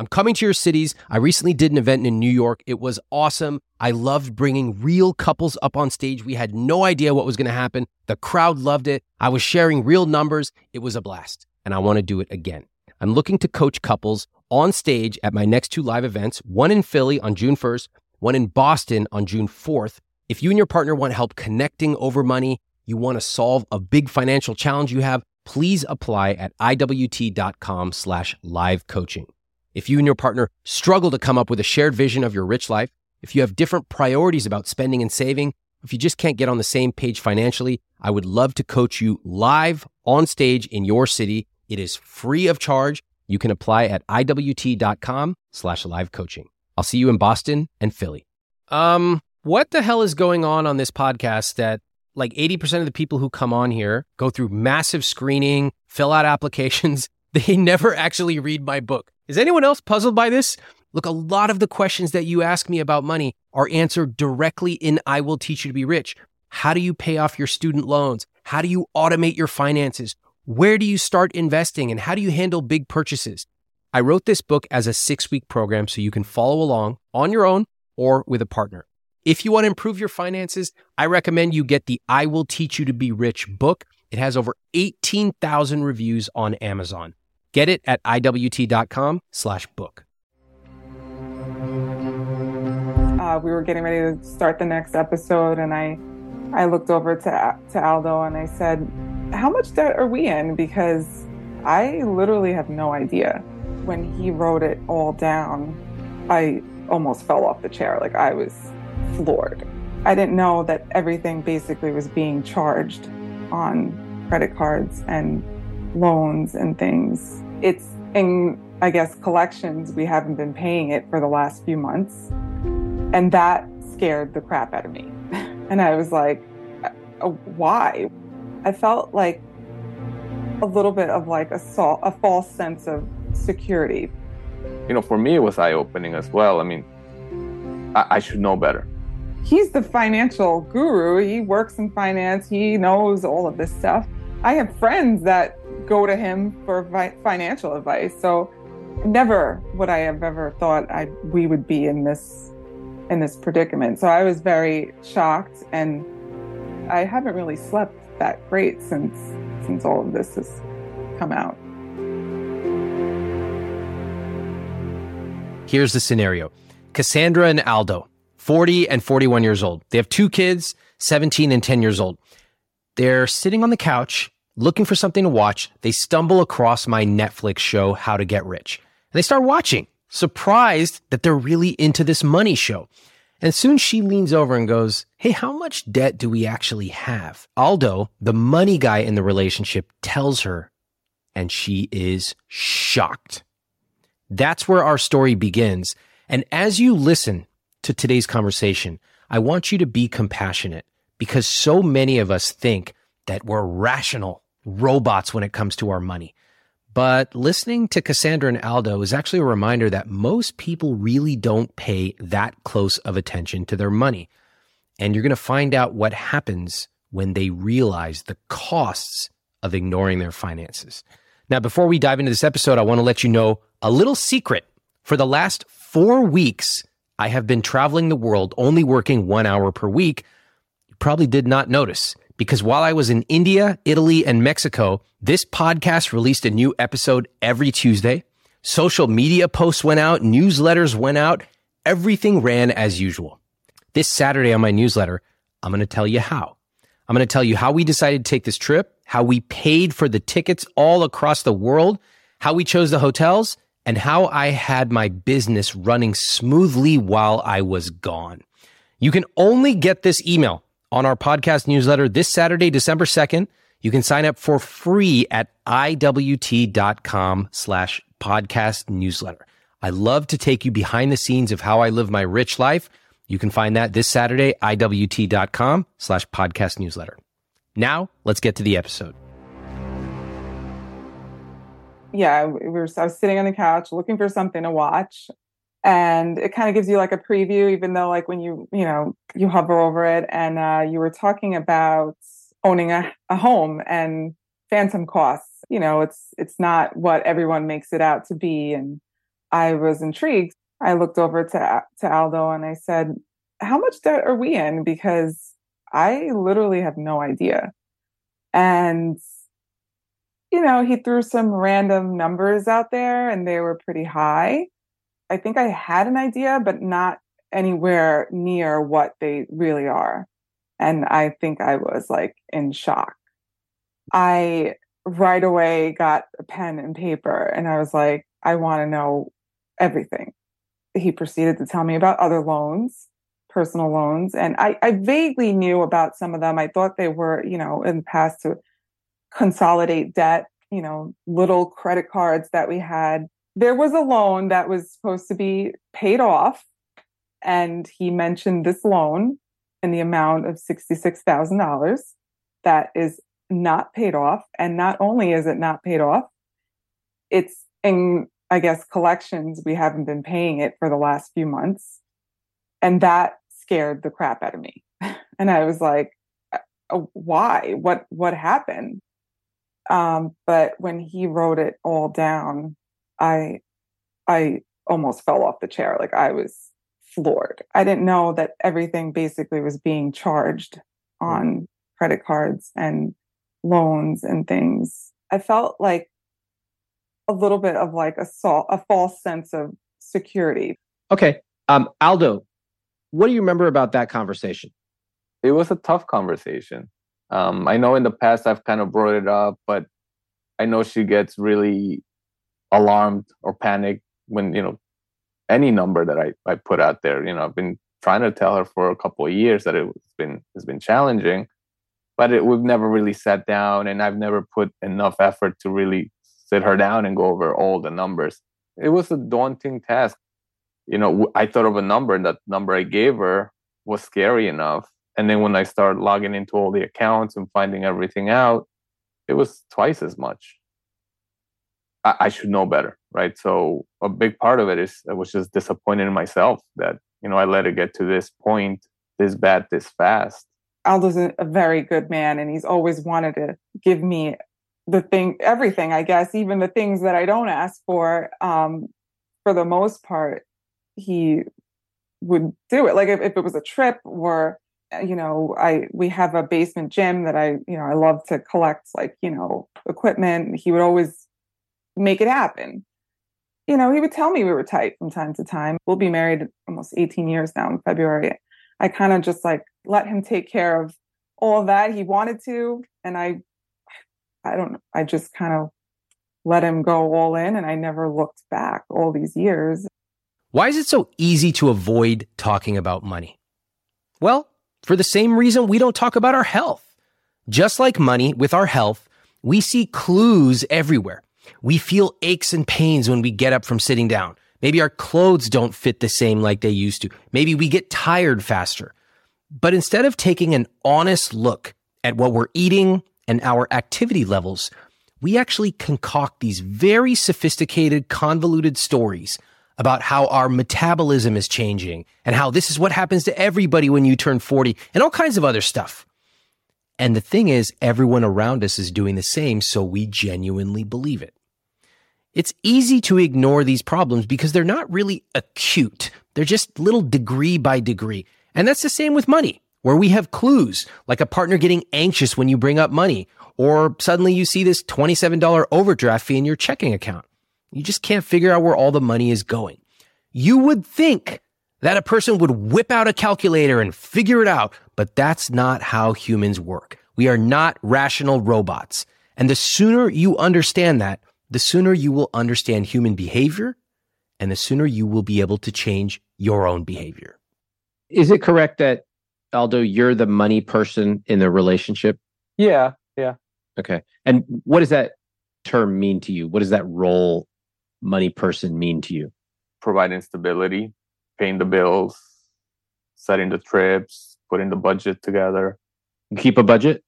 I'm coming to your cities. I recently did an event in New York. It was awesome. I loved bringing real couples up on stage. We had no idea what was going to happen. The crowd loved it. I was sharing real numbers. It was a blast, and I want to do it again. I'm looking to coach couples on stage at my next 2 live events, one in Philly on June 1st, one in Boston on June 4th. If you and your partner want help connecting over money, you want to solve a big financial challenge you have, please apply at iwt.com/live coaching. If you and your partner struggle to come up with a shared vision of your rich life, if you have different priorities about spending and saving, if you just can't get on the same page financially, I would love to coach you live on stage in your city. It is free of charge. You can apply at iwt.com/live coaching. I'll see you in Boston and Philly. What the hell is going on this podcast that like 80% of the people who come on here go through massive screening, fill out applications. They never actually read my book. Is anyone else puzzled by this? Look, a lot of the questions that you ask me about money are answered directly in I Will Teach You to Be Rich. How do you pay off your student loans? How do you automate your finances? Where do you start investing? And how do you handle big purchases? I wrote this book as a 6-week program so you can follow along on your own or with a partner. If you want to improve your finances, I recommend you get the I Will Teach You to Be Rich book. It has over 18,000 reviews on Amazon. Get it at iwt.com/book. We were getting ready to start the next episode, and I looked over to Aldo and I said, how much debt are we in? Because I literally have no idea. When he wrote it all down, I almost fell off the chair. Like, I was floored. I didn't know that everything basically was being charged on credit cards and loans and things. It's in, I guess, collections. We haven't been paying it for the last few months. And that scared the crap out of me. And I was like, why? I felt like a little bit of like a false sense of security. You know, for me, it was eye-opening as well. I mean, I should know better. He's the financial guru. He works in finance. He knows all of this stuff. I have friends that go to him for financial advice. So never would I have ever thought we would be in this predicament. So I was very shocked, and I haven't really slept that great since all of this has come out. Here's the scenario. Cassandra and Aldo, 40 and 41 years old. They have 2 kids, 17 and 10 years old. They're sitting on the couch looking for something to watch. They stumble across my Netflix show, How to Get Rich. And they start watching, surprised that they're really into this money show. And soon she leans over and goes, hey, how much debt do we actually have? Aldo, the money guy in the relationship, tells her, and she is shocked. That's where our story begins. And as you listen to today's conversation, I want you to be compassionate, because so many of us think that we're rational robots when it comes to our money. But listening to Cassandra and Aldo is actually a reminder that most people really don't pay that close of attention to their money. And you're going to find out what happens when they realize the costs of ignoring their finances. Now, before we dive into this episode, I want to let you know a little secret. For the last 4 weeks, I have been traveling the world, only working 1 hour per week. You probably did not notice, because while I was in India, Italy, and Mexico, this podcast released a new episode every Tuesday. Social media posts went out, newsletters went out. Everything ran as usual. This Saturday on my newsletter, I'm going to tell you how. I'm going to tell you how we decided to take this trip, how we paid for the tickets all across the world, how we chose the hotels, and how I had my business running smoothly while I was gone. You can only get this email on our podcast newsletter this Saturday, December 2nd. You can sign up for free at iwt.com/podcast newsletter. I love to take you behind the scenes of how I live my rich life. You can find that this Saturday, iwt.com/podcast newsletter. Now, let's get to the episode. Yeah, I was sitting on the couch looking for something to watch. And it kind of gives you like a preview, even though like when you hover over it, and you were talking about owning a home and phantom costs. You know, it's not what everyone makes it out to be. And I was intrigued. I looked over to Aldo and I said, how much debt are we in? Because I literally have no idea. And, he threw some random numbers out there and they were pretty high. I think I had an idea, but not anywhere near what they really are. And I think I was like in shock. I right away got a pen and paper and I was like, I want to know everything. He proceeded to tell me about other loans, personal loans. And I vaguely knew about some of them. I thought they were, in the past to consolidate debt, little credit cards that we had. There was a loan that was supposed to be paid off. And he mentioned this loan in the amount of $66,000 that is not paid off. And not only is it not paid off, it's in, I guess, collections. We haven't been paying it for the last few months. And that scared the crap out of me. And I was like, why? What happened? But when he wrote it all down, I almost fell off the chair. Like I was floored. I didn't know that everything basically was being charged on credit cards and loans and things. I felt like a little bit of like a false sense of security. Okay. Aldo, what do you remember about that conversation? It was a tough conversation. I know in the past I've kind of brought it up, but I know she gets really alarmed or panicked when, any number that I put out there. I've been trying to tell her for a couple of years that it's been challenging, but we've never really sat down, and I've never put enough effort to really sit her down and go over all the numbers. It was a daunting task. I thought of a number, and that number I gave her was scary enough. And then when I started logging into all the accounts and finding everything out, it was twice as much. I should know better, right? So a big part of it is I was just disappointed in myself that, I let it get to this point, this bad, this fast. Aldo's a very good man, and he's always wanted to give me everything, I guess, even the things that I don't ask for. For the most part, he would do it. Like if it was a trip or, we have a basement gym that I love to collect equipment. He would always make it happen. He would tell me we were tight from time to time. We'll be married almost 18 years now in February. I kind of just let him take care of all of that. He wanted to, and I don't know. I just kind of let him go all in, and I never looked back all these years. Why is it so easy to avoid talking about money? Well, for the same reason we don't talk about our health. Just like money, with our health, we see clues everywhere. We feel aches and pains when we get up from sitting down. Maybe our clothes don't fit the same like they used to. Maybe we get tired faster. But instead of taking an honest look at what we're eating and our activity levels, we actually concoct these very sophisticated, convoluted stories about how our metabolism is changing and how this is what happens to everybody when you turn 40 and all kinds of other stuff. And the thing is, everyone around us is doing the same, so we genuinely believe it. It's easy to ignore these problems because they're not really acute. They're just little degree by degree. And that's the same with money, where we have clues, like a partner getting anxious when you bring up money, or suddenly you see this $27 overdraft fee in your checking account. You just can't figure out where all the money is going. You would think that a person would whip out a calculator and figure it out, but that's not how humans work. We are not rational robots. And the sooner you understand that, the sooner you will understand human behavior, and the sooner you will be able to change your own behavior. Is it correct that, Aldo, you're the money person in the relationship? Yeah. Okay. And what does that term mean to you? What does that role, money person, mean to you? Providing stability, paying the bills, setting the trips, putting the budget together. You keep a budget?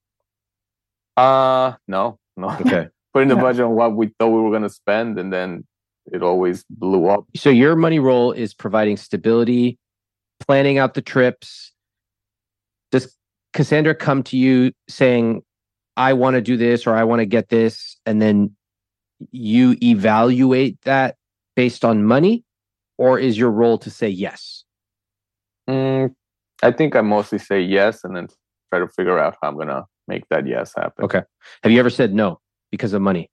No. Okay. Putting the budget on what we thought we were going to spend, and then it always blew up. So your money role is providing stability, planning out the trips. Does Cassandra come to you saying, I want to do this or I want to get this, and then you evaluate that based on money, or is your role to say yes? I think I mostly say yes and then try to figure out how I'm going to make that yes happen. Okay. Have you ever said no because of money?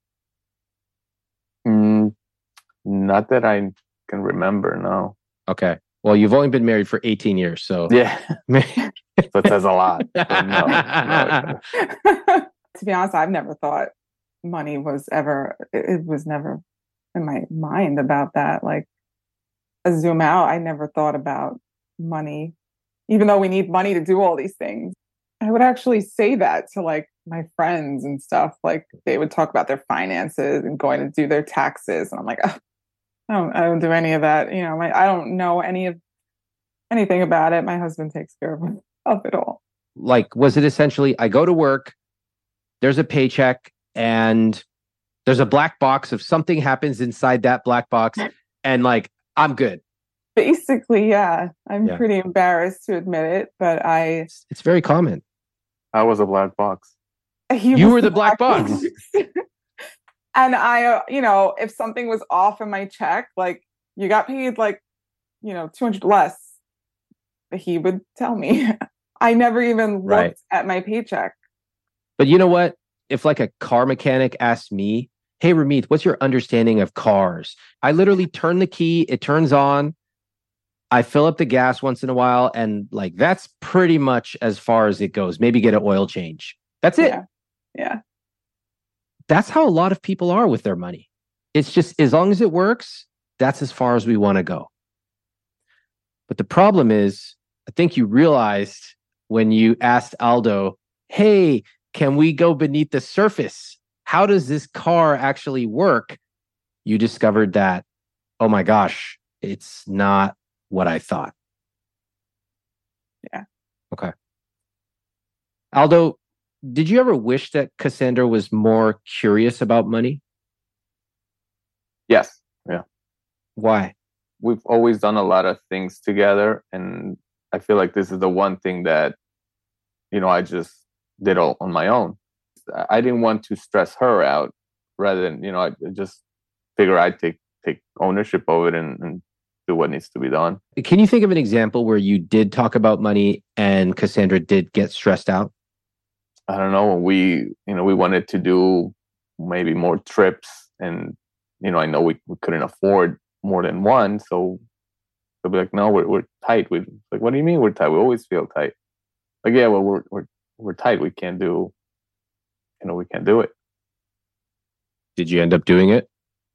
Not that I can remember, no. Okay. Well, you've only been married for 18 years, so... Yeah. So it says a lot. So no. To be honest, I've never thought money was ever... It was never in my mind about that. Like, a zoom out, I never thought about money. Even though we need money to do all these things. I would actually say that to like my friends and stuff. Like they would talk about their finances and going to do their taxes. And I'm like, oh, I don't do any of that. You know, I don't know anything about it. My husband takes care of it all. Like, was it essentially, I go to work, there's a paycheck, and there's a black box. If something happens inside that black box, and like, I'm good. Basically, yeah. I'm pretty embarrassed to admit it, but it's very common. I was a black box. You were the black box. And I, you know, if something was off in my check, like you got paid like, you know, 200 less, he would tell me. I never even looked at my paycheck. But you know what? If like a car mechanic asked me, hey, Ramit, what's your understanding of cars? I literally turn the key, it turns on. I fill up the gas once in a while, and like that's pretty much as far as it goes. Maybe get an oil change. That's it. Yeah. That's how a lot of people are with their money. It's just as long as it works, that's as far as we want to go. But the problem is, I think you realized when you asked Aldo, hey, can we go beneath the surface? How does this car actually work? You discovered that, oh my gosh, it's not what I thought. Yeah. Okay. Aldo, did you ever wish that Cassandra was more curious about money? Yes. Yeah. Why? We've always done a lot of things together, and I feel like this is the one thing that, you know, I just did all on my own. I didn't want to stress her out. Rather than, you know, I just figure I'd take ownership of it and do what needs to be done. Can you think of an example where you did talk about money and Cassandra did get stressed out? I don't know. We wanted to do maybe more trips, and, you know, I know we couldn't afford more than one. So they'll be like, no, we're tight. We like, what do you mean we're tight? We always feel tight. Like, yeah, well, we're tight. We can't do it. Did you end up doing it?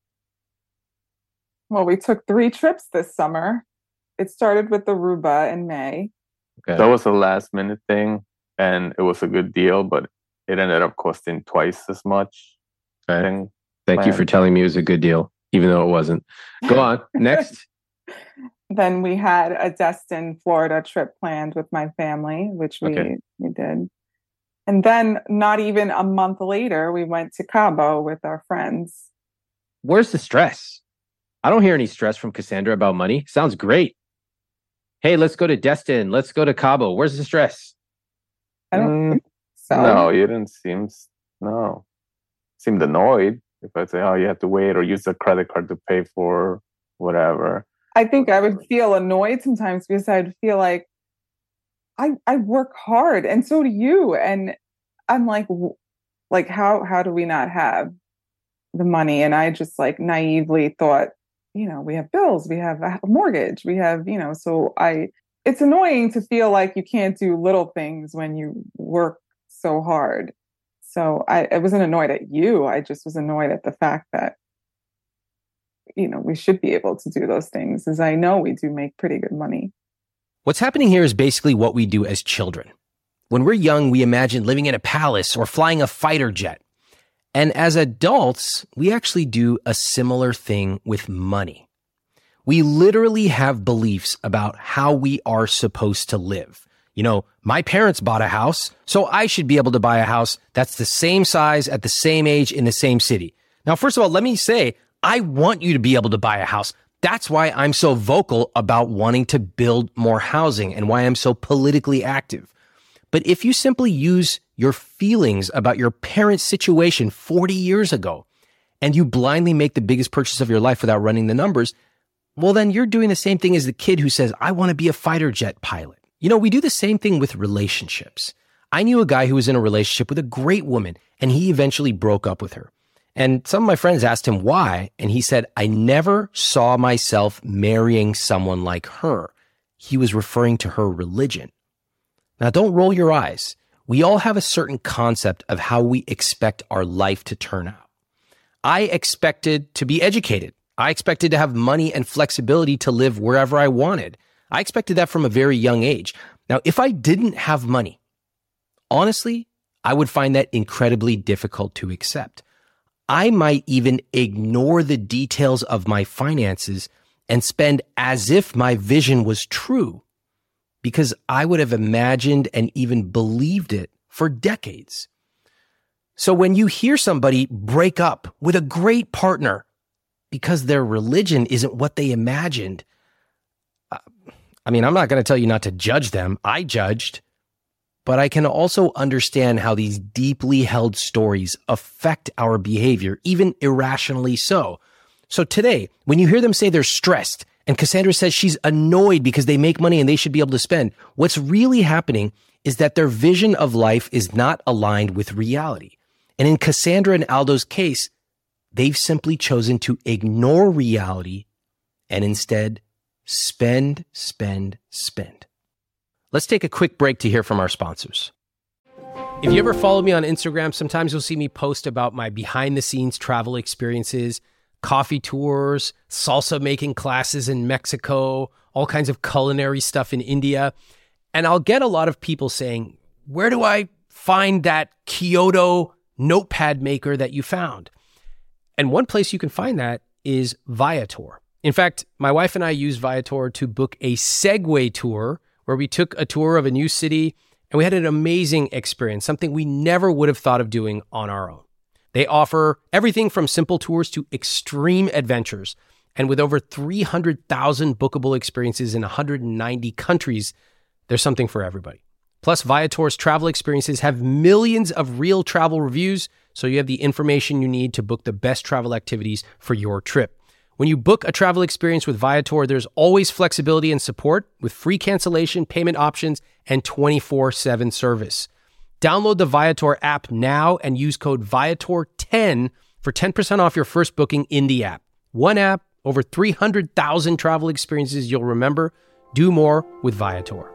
Well, we took 3 trips this summer. It started with Aruba in May. Okay. That was a last minute thing, and it was a good deal, but it ended up costing twice as much. Okay. Thank you for telling me it was a good deal, even though it wasn't. Go on. Next. Then we had a Destin, Florida trip planned with my family, which we did. And then not even a month later, we went to Cabo with our friends. Where's the stress? I don't hear any stress from Cassandra about money. Sounds great. Hey, let's go to Destin. Let's go to Cabo. Where's the stress? I don't think so. No, you didn't seemed annoyed if I'd say, oh, you have to wait or use a credit card to pay for whatever. I think I would feel annoyed sometimes because I'd feel like I work hard and so do you. And I'm like how do we not have the money? And I just like naively thought, you know, we have bills, we have a mortgage, we have, you know, it's annoying to feel like you can't do little things when you work so hard. So I wasn't annoyed at you. I just was annoyed at the fact that, you know, we should be able to do those things, as I know we do make pretty good money. What's happening here is basically what we do as children. When we're young, we imagine living in a palace or flying a fighter jet. And as adults, we actually do a similar thing with money. We literally have beliefs about how we are supposed to live. You know, my parents bought a house, so I should be able to buy a house that's the same size at the same age in the same city. Now, first of all, let me say, I want you to be able to buy a house. That's why I'm so vocal about wanting to build more housing and why I'm so politically active. But if you simply use your feelings about your parents' situation 40 years ago and you blindly make the biggest purchase of your life without running the numbers, well, then you're doing the same thing as the kid who says, I want to be a fighter jet pilot. You know, we do the same thing with relationships. I knew a guy who was in a relationship with a great woman, and he eventually broke up with her. And some of my friends asked him why, and he said, I never saw myself marrying someone like her. He was referring to her religion. Now, don't roll your eyes. We all have a certain concept of how we expect our life to turn out. I expected to be educated. I expected to have money and flexibility to live wherever I wanted. I expected that from a very young age. Now, if I didn't have money, honestly, I would find that incredibly difficult to accept. I might even ignore the details of my finances and spend as if my vision was true, because I would have imagined and even believed it for decades. So when you hear somebody break up with a great partner because their religion isn't what they imagined, I'm not going to tell you not to judge them. I judged. But I can also understand how these deeply held stories affect our behavior, even irrationally so. So today, when you hear them say they're stressed, and Cassandra says she's annoyed because they make money and they should be able to spend, what's really happening is that their vision of life is not aligned with reality. And in Cassandra and Aldo's case, they've simply chosen to ignore reality and instead spend, spend, spend. Let's take a quick break to hear from our sponsors. If you ever follow me on Instagram, sometimes you'll see me post about my behind-the-scenes travel experiences, coffee tours, salsa making classes in Mexico, all kinds of culinary stuff in India. And I'll get a lot of people saying, where do I find that Kyoto notepad maker that you found? And one place you can find that is Viator. In fact, my wife and I used Viator to book a Segway tour where we took a tour of a new city and we had an amazing experience, something we never would have thought of doing on our own. They offer everything from simple tours to extreme adventures. And with over 300,000 bookable experiences in 190 countries, there's something for everybody. Plus, Viator's travel experiences have millions of real travel reviews, so you have the information you need to book the best travel activities for your trip. When you book a travel experience with Viator, there's always flexibility and support with free cancellation, payment options, and 24/7 service. Download the Viator app now and use code Viator10 for 10% off your first booking in the app. One app, over 300,000 travel experiences you'll remember. Do more with Viator.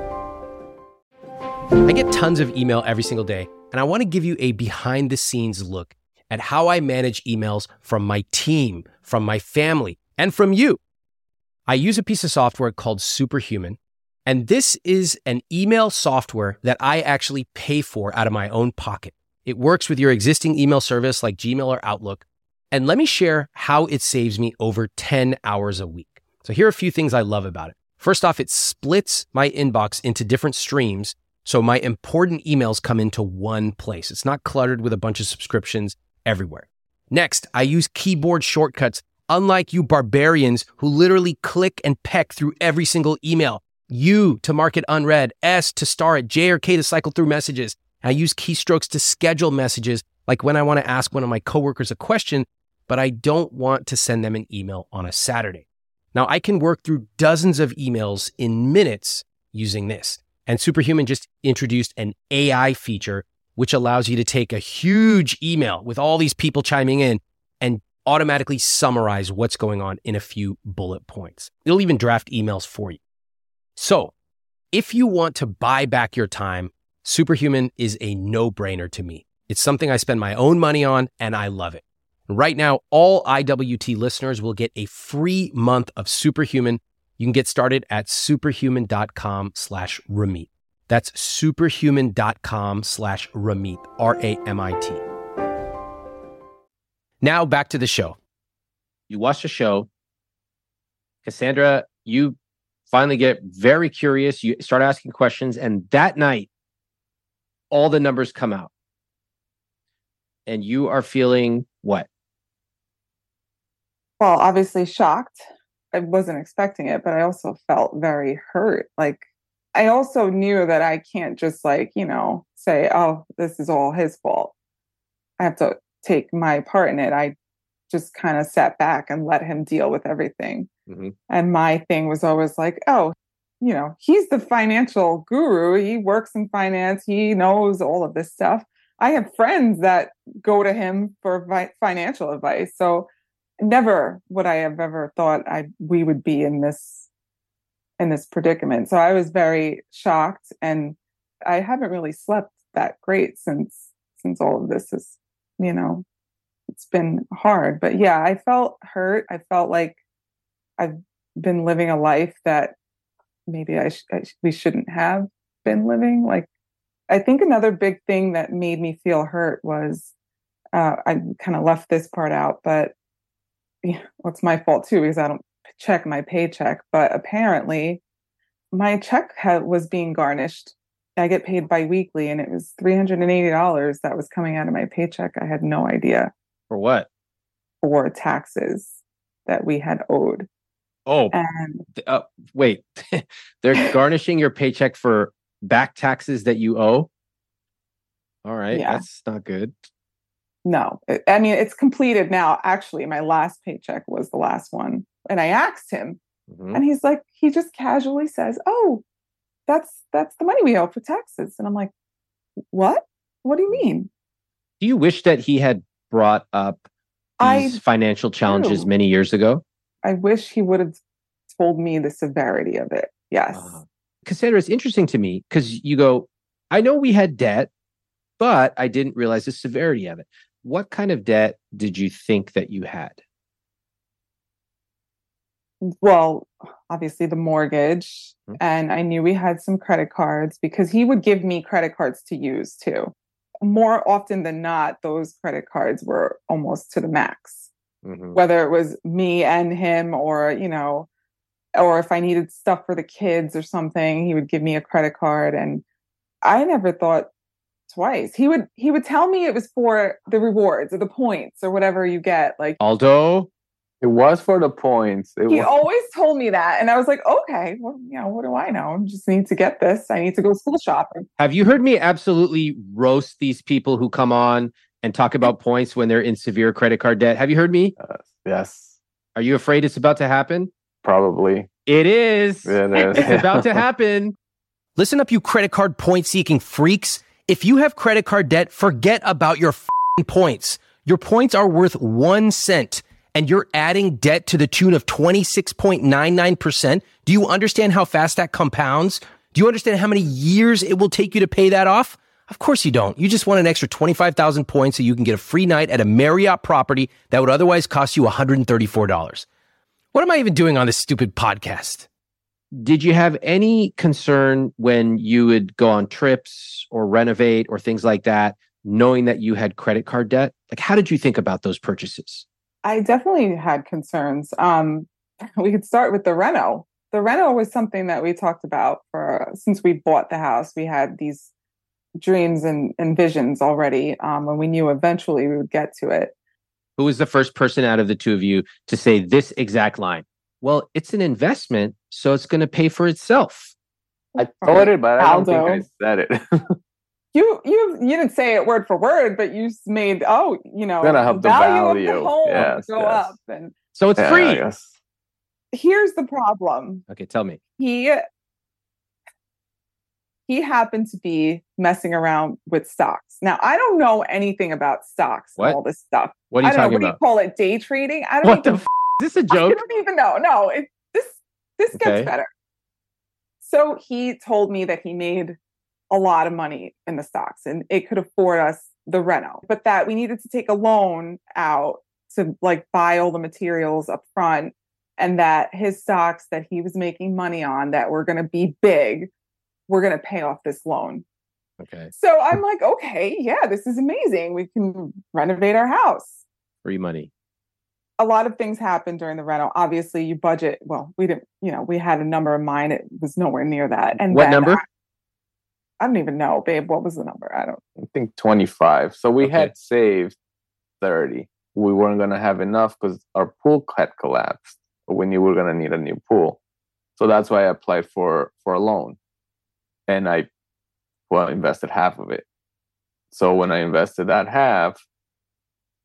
I get tons of email every single day, and I want to give you a behind-the-scenes look at how I manage emails from my team, from my family, and from you. I use a piece of software called Superhuman, and this is an email software that I actually pay for out of my own pocket. It works with your existing email service like Gmail or Outlook, and let me share how it saves me over 10 hours a week. So here are a few things I love about it. First off, it splits my inbox into different streams, so my important emails come into one place. It's not cluttered with a bunch of subscriptions everywhere. Next, I use keyboard shortcuts, unlike you barbarians who literally click and peck through every single email. U to mark it unread, S to star it, J or K to cycle through messages. I use keystrokes to schedule messages, like when I want to ask one of my coworkers a question, but I don't want to send them an email on a Saturday. Now, I can work through dozens of emails in minutes using this. And Superhuman just introduced an AI feature which allows you to take a huge email with all these people chiming in and automatically summarize what's going on in a few bullet points. It'll even draft emails for you. So if you want to buy back your time, Superhuman is a no-brainer to me. It's something I spend my own money on, and I love it. Right now, all IWT listeners will get a free month of Superhuman. You can get started at superhuman.com/Ramit. That's superhuman.com/Ramit, R-A-M-I-T. Now back to the show. You watch the show. Cassandra, you finally get very curious. You start asking questions, and that night, all the numbers come out. And you are feeling what? Well, obviously shocked. I wasn't expecting it, but I also felt very hurt. Like, I also knew that I can't just say, oh, this is all his fault. I have to take my part in it. I just kind of sat back and let him deal with everything. Mm-hmm. And my thing was always like, oh, he's the financial guru. He works in finance. He knows all of this stuff. I have friends that go to him for financial advice. So never would I have ever thought we would be in this predicament. So I was very shocked, and I haven't really slept that great since all of this is, it's been hard. But yeah, I felt hurt. I felt like I've been living a life that maybe we shouldn't have been living. Like, I think another big thing that made me feel hurt was, I kind of left this part out, but it's my fault too, because I don't check my paycheck. But apparently my check was being garnished. I get paid biweekly, and it was $380 that was coming out of my paycheck. I had no idea. For what? For taxes that we had owed. Oh, and wait, they're garnishing your paycheck for back taxes that you owe? All right, yeah. That's not good. No, I mean, it's completed now. Actually, my last paycheck was the last one. And I asked him, and he's like, he just casually says, oh, that's the money we owe for taxes. And I'm like, what? What do you mean? Do you wish that he had brought up these financial challenges many years ago? I wish he would have told me the severity of it. Yes. Cassandra, it's interesting to me because you go, I know we had debt, but I didn't realize the severity of it. What kind of debt did you think that you had? Well, obviously the mortgage. And I knew we had some credit cards because he would give me credit cards to use too. More often than not, those credit cards were almost to the max. Whether it was me and him or if I needed stuff for the kids or something, he would give me a credit card. And I never thought twice. He would tell me it was for the rewards or the points or whatever you get. Like, Aldo, it was for the points. He always told me that. And I was like, okay, well, what do I know? I just need to get this. I need to go school shopping. Have you heard me absolutely roast these people who come on and talk about points when they're in severe credit card debt? Have you heard me? Yes. Are you afraid it's about to happen? Probably. It is. Yeah, it is. It's about to happen. Listen up, you credit card point-seeking freaks. If you have credit card debt, forget about your points. Your points are worth 1 cent, and you're adding debt to the tune of 26.99%. Do you understand how fast that compounds? Do you understand how many years it will take you to pay that off? Of course you don't. You just want an extra 25,000 points so you can get a free night at a Marriott property that would otherwise cost you $134. What am I even doing on this stupid podcast? Did you have any concern when you would go on trips or renovate or things like that, knowing that you had credit card debt? Like, how did you think about those purchases? I definitely had concerns. We could start with the reno. The reno was something that we talked about since we bought the house. We had these dreams and visions already, and we knew eventually we would get to it. Who was the first person out of the two of you to say this exact line? Well, it's an investment, so it's going to pay for itself. I thought it, but I don't think I said it. You didn't say it word for word, but you made gonna help the value of the home go yes. up, and so it's free. Here's the problem. Okay, tell me. He happened to be messing around with stocks. Now, I don't know anything about stocks and all this stuff. What are you talking about? What do you call it? Day trading? I don't what the f***? Is this a joke? I don't even know. No, this gets better. So he told me that he made a lot of money in the stocks and it could afford us the reno, but that we needed to take a loan out to buy all the materials up front, and that his stocks that he was making money on that were going to be big, we're going to pay off this loan. Okay. So I'm like, okay, yeah, this is amazing. We can renovate our house. Free money. A lot of things happened during the reno. Obviously, you budget. Well, we didn't, we had a number in mind. It was nowhere near that. And what number? I don't even know, babe. What was the number? I think 25. So we had saved 30. We weren't going to have enough because our pool had collapsed. We knew we were going to need a new pool. So that's why I applied for a loan. And I invested half of it. So when I invested that half,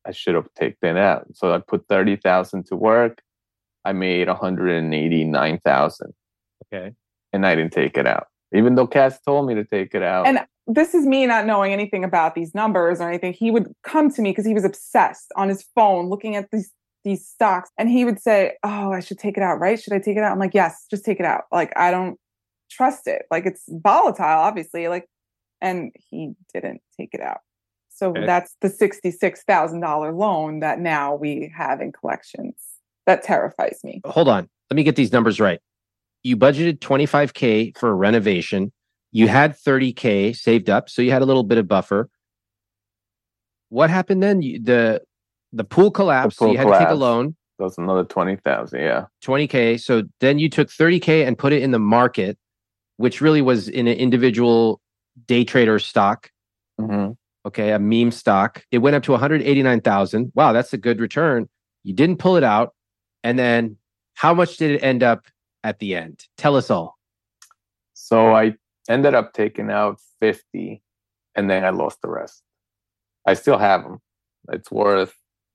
I should have taken it out. So I put 30,000 to work. I made 189,000. Okay. And I didn't take it out, even though Cass told me to take it out. And this is me not knowing anything about these numbers or anything. He would come to me because he was obsessed on his phone looking at these stocks. And he would say, oh, I should take it out, right? Should I take it out? I'm like, yes, just take it out. Like, I don't trust it. Like, it's volatile, obviously. Like, and he didn't take it out. So that's the $66,000 loan that now we have in collections. That terrifies me. Hold on. Let me get these numbers right. You budgeted $25K for a renovation. You had $30K saved up, so you had a little bit of buffer. What happened then? The pool collapsed, so you had to take a loan. That was another 20,000, yeah. 20K. So then you took 30K and put it in the market, which really was in an individual day trader stock. Mm-hmm. Okay, a meme stock. It went up to 189,000. Wow, that's a good return. You didn't pull it out. And then how much did it end up at the end? Tell us all. So I ended up taking out 50 and then I lost the rest. I still have them. It's worth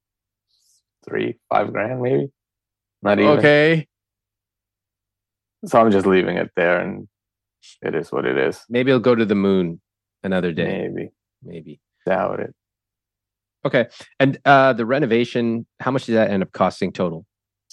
$5,000 maybe. Not even. Okay. So I'm just leaving it there and it is what it is. Maybe it'll go to the moon another day. Maybe. Doubt it. Okay. And the renovation, how much did that end up costing total?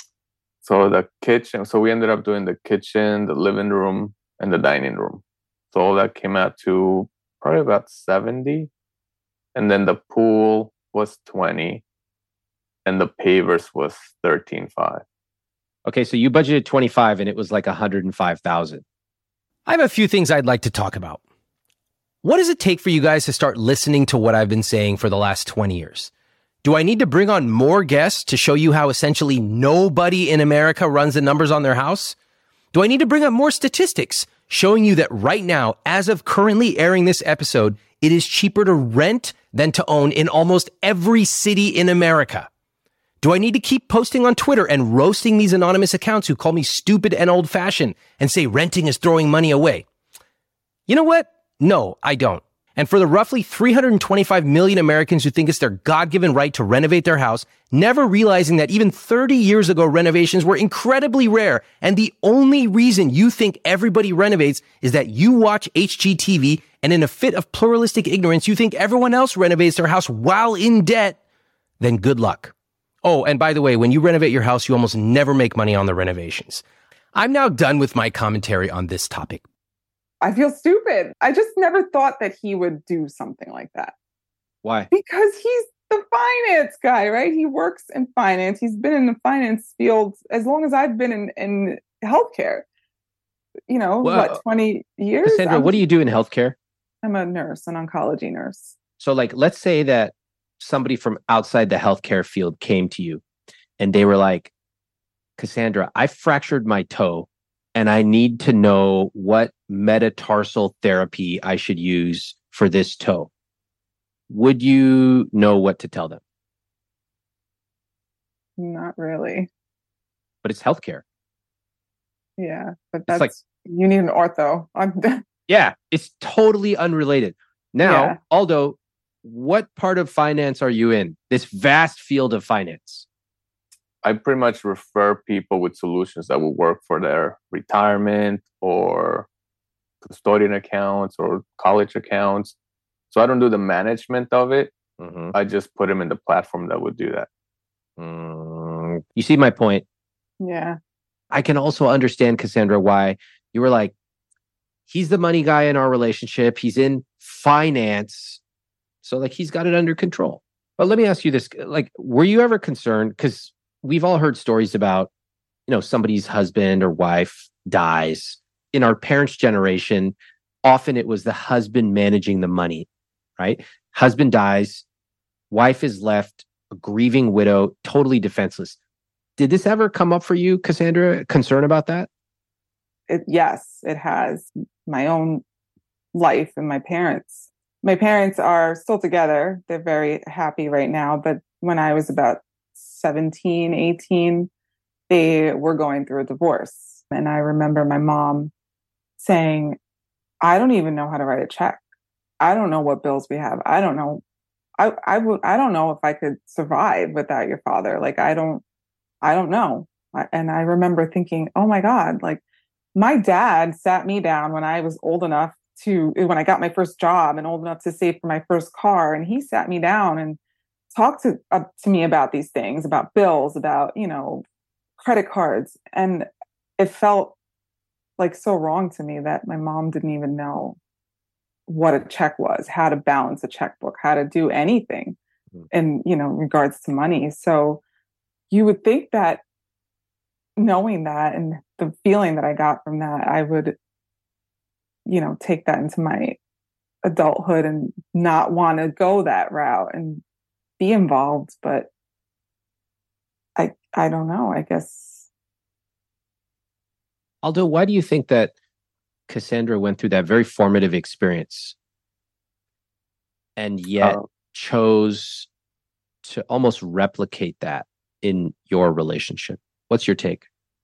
So the kitchen, so we ended up doing the kitchen, the living room, and the dining room. So all that came out to probably about 70. And then the pool was 20. And the pavers was 13.5. Okay, so you budgeted 25 and it was like 105,000. I have a few things I'd like to talk about. What does it take for you guys to start listening to what I've been saying for the last 20 years? Do I need to bring on more guests to show you how essentially nobody in America runs the numbers on their house? Do I need to bring up more statistics showing you that right now, as of currently airing this episode, it is cheaper to rent than to own in almost every city in America? Do I need to keep posting on Twitter and roasting these anonymous accounts who call me stupid and old-fashioned and say renting is throwing money away? You know what? No, I don't. And for the roughly 325 million Americans who think it's their God-given right to renovate their house, never realizing that even 30 years ago, renovations were incredibly rare. And the only reason you think everybody renovates is that you watch HGTV and in a fit of pluralistic ignorance, you think everyone else renovates their house while in debt, then good luck. Oh, and by the way, when you renovate your house, you almost never make money on the renovations. I'm now done with my commentary on this topic. I feel stupid. I just never thought that he would do something like that. Why? Because he's the finance guy, right? He works in finance. He's been in the finance field as long as I've been in healthcare. You know, what, 20 years? Cassandra, what do you do in healthcare? I'm a nurse, an oncology nurse. So like, let's say that somebody from outside the healthcare field came to you and they were like, Cassandra, I fractured my toe and I need to know what metatarsal therapy I should use for this toe. Would you know what to tell them? Not really. But it's healthcare. Yeah, but that's like, you need an ortho. Yeah, it's totally unrelated. Now, Aldo, what part of finance are you in? This vast field of finance. I pretty much refer people with solutions that will work for their retirement or custodian accounts or college accounts. So I don't do the management of it. Mm-hmm. I just put them in the platform that would do that. You see my point? Yeah. I can also understand, Cassandra, why you were like, he's the money guy in our relationship. He's in finance. So like he's got it under control. But let me ask you this, like, were you ever concerned? Because we've all heard stories about, you know, somebody's husband or wife dies. In our parents' generation, often it was the husband managing the money, right? Husband dies, wife is left a grieving widow, totally defenseless. Did this ever come up for you, Cassandra? Concern about that? Yes, it has. My own life and my parents. My parents are still together. They're very happy right now. But when I was about 17, 18, they were going through a divorce. And I remember my mom saying, I don't even know how to write a check. I don't know what bills we have. I don't know. I don't know if I could survive without your father. Like, I don't know. And I remember thinking, oh my God, like my dad sat me down when I was old enough when I got my first job and old enough to save for my first car. And he sat me down and talked to me about these things, about bills, about, credit cards. And it felt like so wrong to me that my mom didn't even know what a check was, how to balance a checkbook, how to do anything in, regards to money. So you would think that knowing that and the feeling that I got from that, I would, take that into my adulthood and not want to go that route and be involved. But I don't know, I guess. Aldo, why do you think that Cassandra went through that very formative experience and yet chose to almost replicate that in your relationship? What's your take?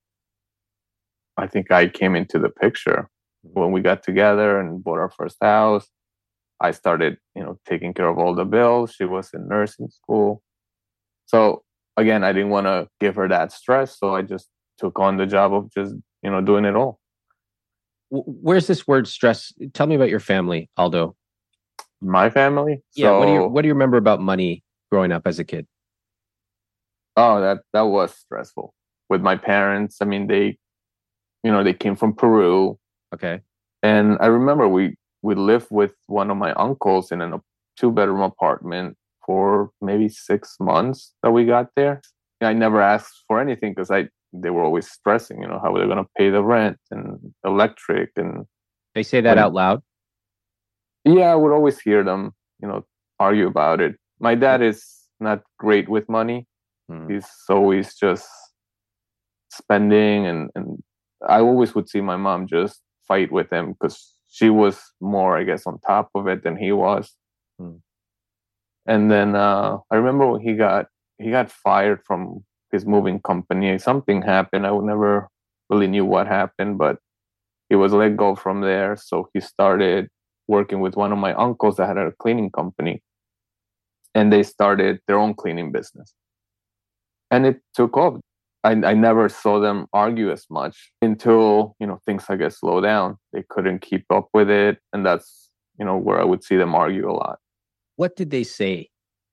I think I came into the picture when we got together and bought our first house. I started, taking care of all the bills. She was in nursing school. So again, I didn't want to give her that stress. So I just took on the job of just, doing it all. Where's this word stress? Tell me about your family, Aldo. My family? Yeah. So, what do you remember about money growing up as a kid? Oh, that was stressful with my parents. I mean, they came from Peru. Okay. And I remember we lived with one of my uncles in a 2-bedroom apartment for maybe 6 months that we got there. I never asked for anything because they were always stressing, how they're going to pay the rent and electric. And they say that out loud? Yeah, I would always hear them, argue about it. My dad is not great with money. He's always just spending, and I always would see my mom just fight with him because she was more, I guess, on top of it than he was. And then I remember when he got fired from his moving company. Something happened. I never really knew what happened, but he was let go from there. So he started working with one of my uncles that had a cleaning company, and they started their own cleaning business. And it took off. I never saw them argue as much until, things, I guess, slow down. They couldn't keep up with it. And that's, where I would see them argue a lot. What did they say?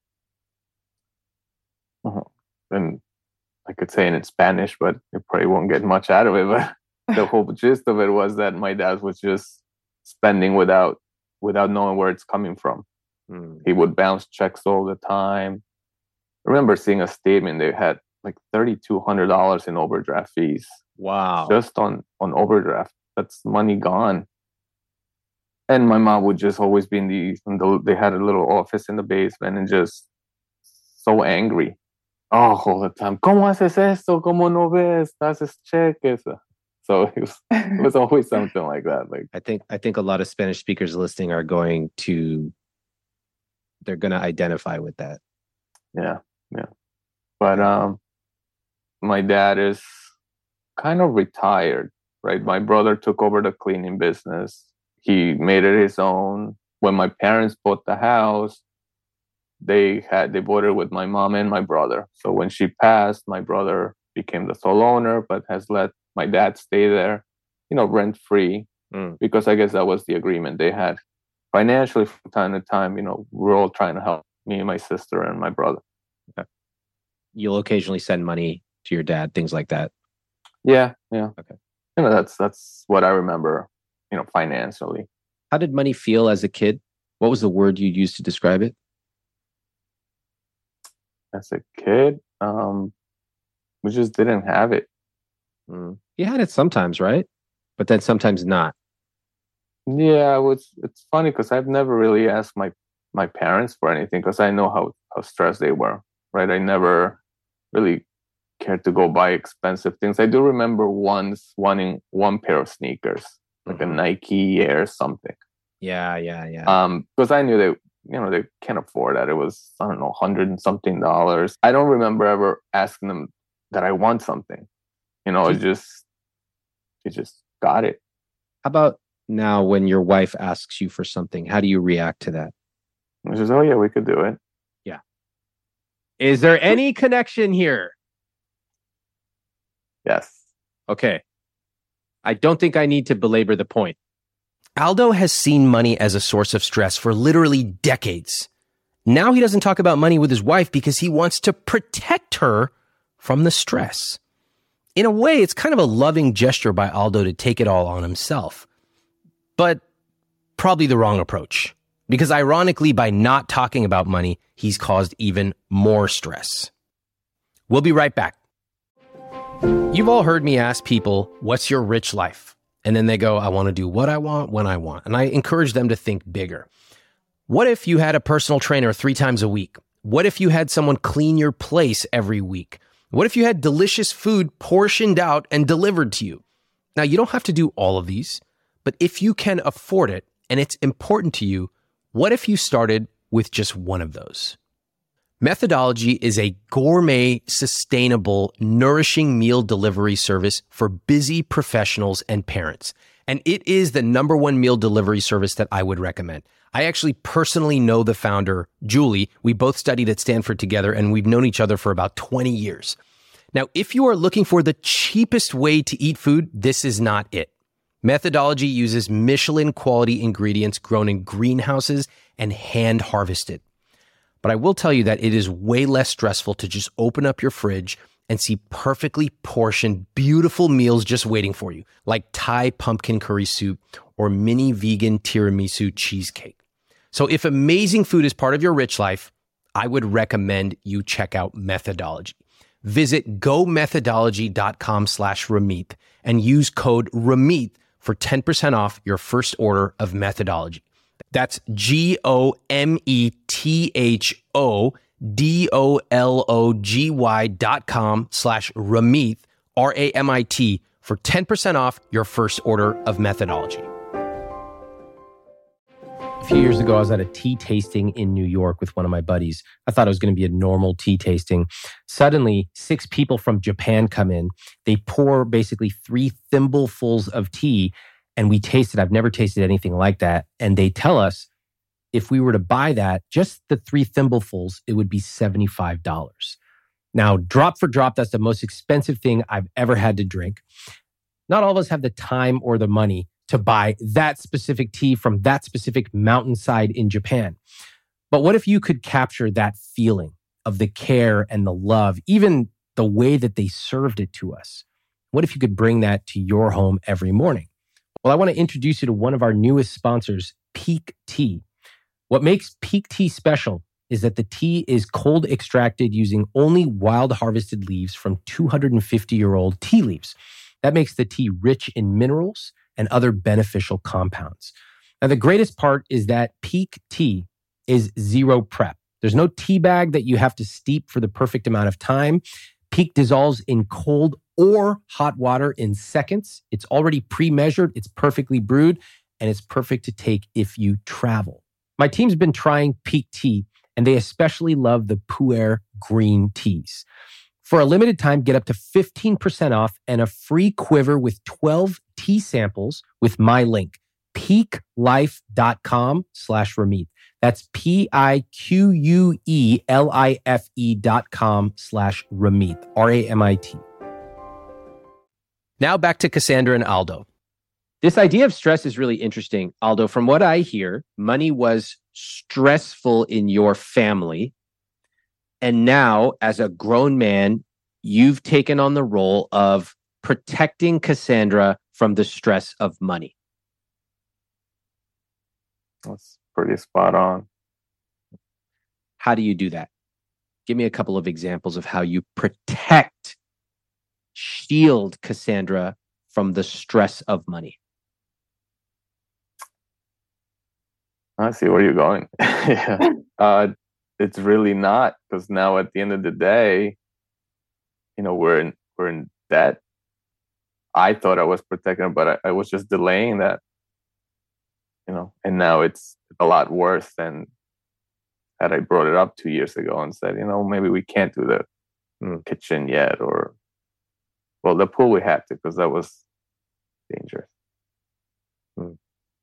And I could say it in Spanish, but you probably won't get much out of it. But the whole gist of it was that my dad was just spending without knowing where it's coming from. He would bounce checks all the time. I remember seeing a statement they had like $3,200 in overdraft fees. Wow. Just on overdraft. That's money gone. And my mom would just always be they had a little office in the basement and just so angry. Oh, all the time. ¿Cómo haces esto? ¿Cómo no ves? Haces cheques. So it was always something like that. Like I think a lot of Spanish speakers listening they're going to identify with that. Yeah. But my dad is kind of retired, right? My brother took over the cleaning business. He made it his own. When my parents bought the house, they bought it with my mom and my brother. So when she passed, my brother became the sole owner, but has let my dad stay there, rent free, because I guess that was the agreement they had. Financially, from time to time, we're all trying to help, me and my sister and my brother. Okay. You'll occasionally send money to your dad, things like that. Yeah. Okay. That's what I remember, financially. How did money feel as a kid? What was the word you used to describe it? As a kid, we just didn't have it. You had it sometimes, right? But then sometimes not. Yeah, it's funny because I've never really asked my parents for anything because I know how stressed they were, right? I never really cared to go buy expensive things. I do remember once wanting one pair of sneakers, like a Nike Air something. Yeah. Because I knew they can't afford that. It was, I don't know, $100 and something. I don't remember ever asking them that I want something. It just got it. How about now when your wife asks you for something? How do you react to that? It's just, oh yeah, we could do it. Is there any connection here? Yes. Okay. I don't think I need to belabor the point. Aldo has seen money as a source of stress for literally decades. Now he doesn't talk about money with his wife because he wants to protect her from the stress. In a way, it's kind of a loving gesture by Aldo to take it all on himself. But probably the wrong approach. Because ironically, by not talking about money, he's caused even more stress. We'll be right back. You've all heard me ask people, what's your rich life? And then they go, I want to do what I want, when I want. And I encourage them to think bigger. What if you had a personal trainer 3 times a week? What if you had someone clean your place every week? What if you had delicious food portioned out and delivered to you? Now, you don't have to do all of these, but if you can afford it and it's important to you, what if you started with just one of those? Methodology is a gourmet, sustainable, nourishing meal delivery service for busy professionals and parents. And it is the #1 meal delivery service that I would recommend. I actually personally know the founder, Julie. We both studied at Stanford together, and we've known each other for about 20 years. Now, if you are looking for the cheapest way to eat food, this is not it. Methodology uses Michelin quality ingredients grown in greenhouses and hand harvested. But I will tell you that it is way less stressful to just open up your fridge and see perfectly portioned, beautiful meals just waiting for you, like Thai pumpkin curry soup or mini vegan tiramisu cheesecake. So if amazing food is part of your rich life, I would recommend you check out Methodology. Visit gomethodology.com/Ramit and use code Ramit for 10% off your first order of Methodology. That's GOMETHODOLOGY.com/Ramit, RAMIT, for 10% off your first order of Methodology. A few years ago, I was at a tea tasting in New York with one of my buddies. I thought it was going to be a normal tea tasting. Suddenly, 6 people from Japan come in. They pour basically 3 thimblefuls of tea, and we tasted. I've never tasted anything like that. And they tell us if we were to buy that, just the 3 thimblefuls, it would be $75. Now, drop for drop, that's the most expensive thing I've ever had to drink. Not all of us have the time or the money to buy that specific tea from that specific mountainside in Japan. But what if you could capture that feeling of the care and the love, even the way that they served it to us? What if you could bring that to your home every morning? Well, I want to introduce you to one of our newest sponsors, Pique Tea. What makes Pique Tea special is that the tea is cold extracted using only wild harvested leaves from 250-year-old tea leaves. That makes the tea rich in minerals and other beneficial compounds. Now, the greatest part is that Pique Tea is zero prep. There's no tea bag that you have to steep for the perfect amount of time. Pique dissolves in cold or hot water in seconds. It's already pre-measured, it's perfectly brewed, and it's perfect to take if you travel. My team's been trying Pique Tea, and they especially love the Pu'er green teas. For a limited time, get up to 15% off and a free quiver with 12 tea samples with my link, piquelife.com/Ramit. That's PIQUELIFE.com/Ramit, RAMIT. Now back to Cassandra and Aldo. This idea of stress is really interesting. Aldo, from what I hear, money was stressful in your family. And now, as a grown man, you've taken on the role of protecting Cassandra from the stress of money. That's pretty spot on. How do you do that? Give me a couple of examples of how you protect, shield Cassandra from the stress of money. I see where you're going. Yeah. It's really not, because now at the end of the day, we're in debt. I thought I was protecting her, but I was just delaying that. And now it's a lot worse than had I brought it up 2 years ago and said, maybe we can't do the kitchen yet, or the pool we had to, because that was dangerous.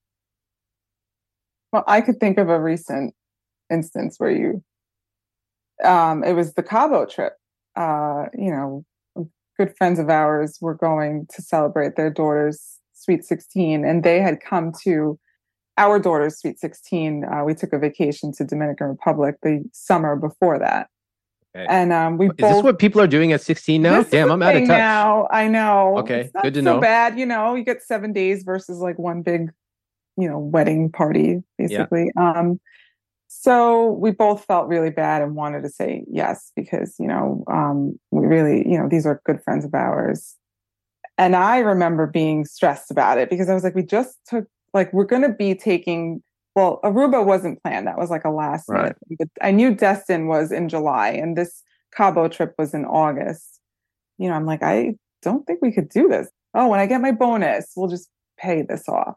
Well, I could think of a recent instance where you It was the Cabo trip. You know, good friends of ours were going to celebrate their daughter's Sweet 16, and they had come to our daughter's Sweet 16. We took a vacation to Dominican Republic the summer before that. Okay. And we Is this what people are doing at 16 now? Damn, I'm out of touch. Now, I know. Okay, it's not good to so know. bad, you know. You get 7 days versus like one big, you know, wedding party, basically. Yeah. So we both felt really bad and wanted to say yes because, you know, we really, you know, these are good friends of ours. And I remember being stressed about it because I was like, we just took, like, we're going to be taking, well, Aruba wasn't planned. That was like a last minute. But I knew Destin was in July and this Cabo trip was in August. You know, I'm like, I don't think we could do this. Oh, when I get my bonus, we'll just pay this off.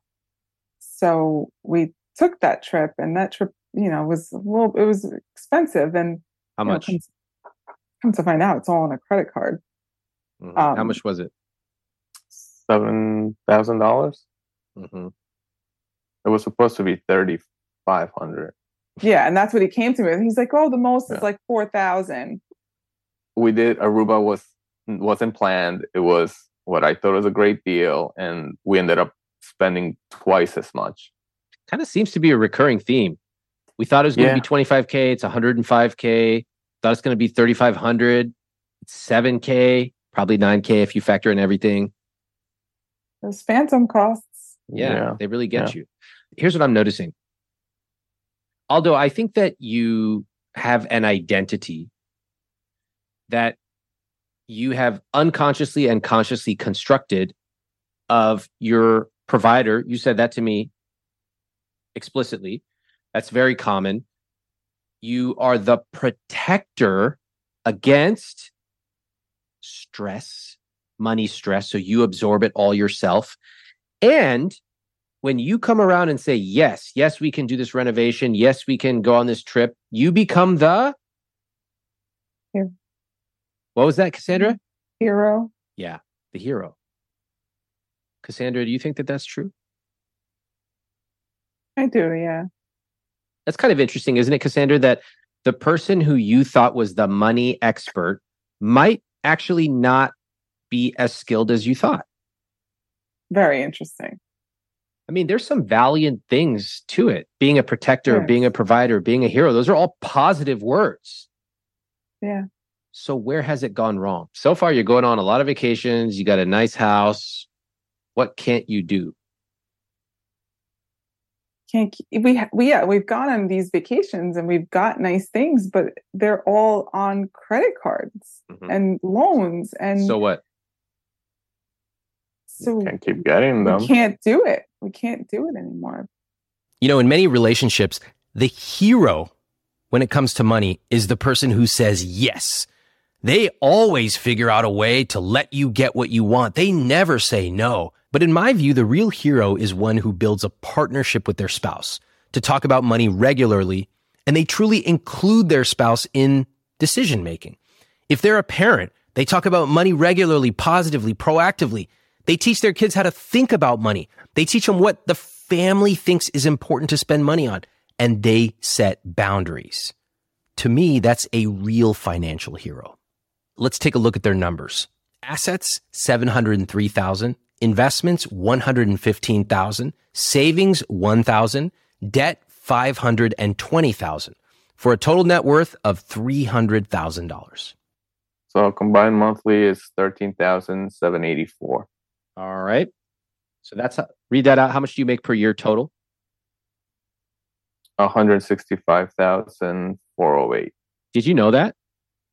So we took that trip, and that trip, you know, it was expensive. And how much? Come to find out, it's all on a credit card. Mm-hmm. How much was it? $7,000. Mm-hmm. It was supposed to be 3,500. Yeah, and that's what he came to me with. He's like, "Oh, the most is like 4,000." We did. Aruba wasn't planned. It was what I thought was a great deal, and we ended up spending twice as much. Kind of seems to be a recurring theme. We thought it was going to be 25K. It's 105K. Thought it's going to be 3,500. It's 7K, probably 9K if you factor in everything. Those phantom costs. Yeah. They really get you. Here's what I'm noticing. Aldo, I think that you have an identity that you have unconsciously and consciously constructed of your provider. You said that to me explicitly. That's very common. You are the protector against stress, money stress. So you absorb it all yourself. And when you come around and say, yes, we can do this renovation. Yes, we can go on this trip. You become the... Hero. What was that, Cassandra? Hero. Yeah, the hero. Cassandra, do you think that that's true? I do, yeah. That's kind of interesting, isn't it, Cassandra, that the person who you thought was the money expert might actually not be as skilled as you thought. Very interesting. I mean, there's some valiant things to it. Being a protector, being a provider, being a hero. Those are all positive words. Yeah. So where has it gone wrong? So far, you're going on a lot of vacations. You got a nice house. What can't you do? We've gone on these vacations and we've got nice things, but they're all on credit cards and loans. And so what? So we can't keep getting them. We can't do it. We can't do it anymore. You know, in many relationships, the hero when it comes to money is the person who says yes. They always figure out a way to let you get what you want. They never say no. But in my view, the real hero is one who builds a partnership with their spouse to talk about money regularly, and they truly include their spouse in decision making. If they're a parent, they talk about money regularly, positively, proactively. They teach their kids how to think about money. They teach them what the family thinks is important to spend money on, and they set boundaries. To me, that's a real financial hero. Let's take a look at their numbers. Assets, $703,000. Investments, $115,000. Savings, $1,000. Debt, $520,000. For a total net worth of $300,000. So combined monthly is $13,784. All right. So that's read that out. How much do you make per year total? $165,408. Did you know that?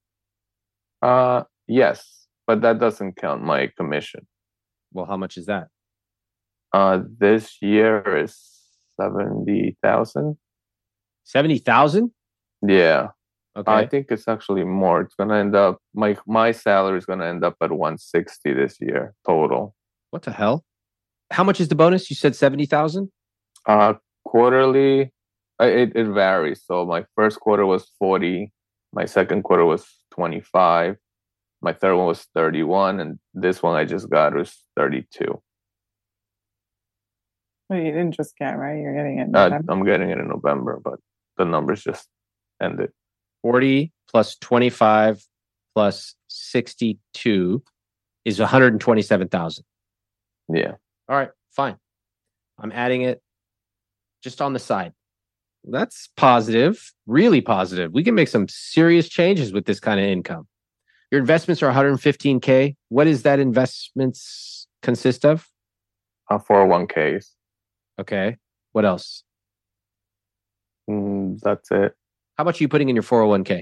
Yes, but that doesn't count my commission. Well, how much is that? This year is 70,000. 70,000? Yeah. Okay. I think it's actually more. It's gonna end up my salary is gonna end up at 160 this year total. What the hell? How much is the bonus? You said 70,000? Quarterly, it varies. So my first quarter was 40, my second quarter was 25, my third one was 31, and this one I just got was 32. Well, you didn't just get, right? You're getting it in November. I'm getting it in November, but the numbers just ended. 40 plus 25 plus 62 is 127,000. Yeah. All right, fine. I'm adding it just on the side. That's positive, really positive. We can make some serious changes with this kind of income. Your investments are 115K. What does that investments consist of? 401ks. Okay. What else? That's it. How much are you putting in your 401k?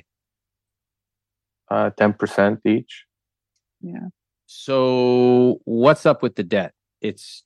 10% each. Yeah. So what's up with the debt? It's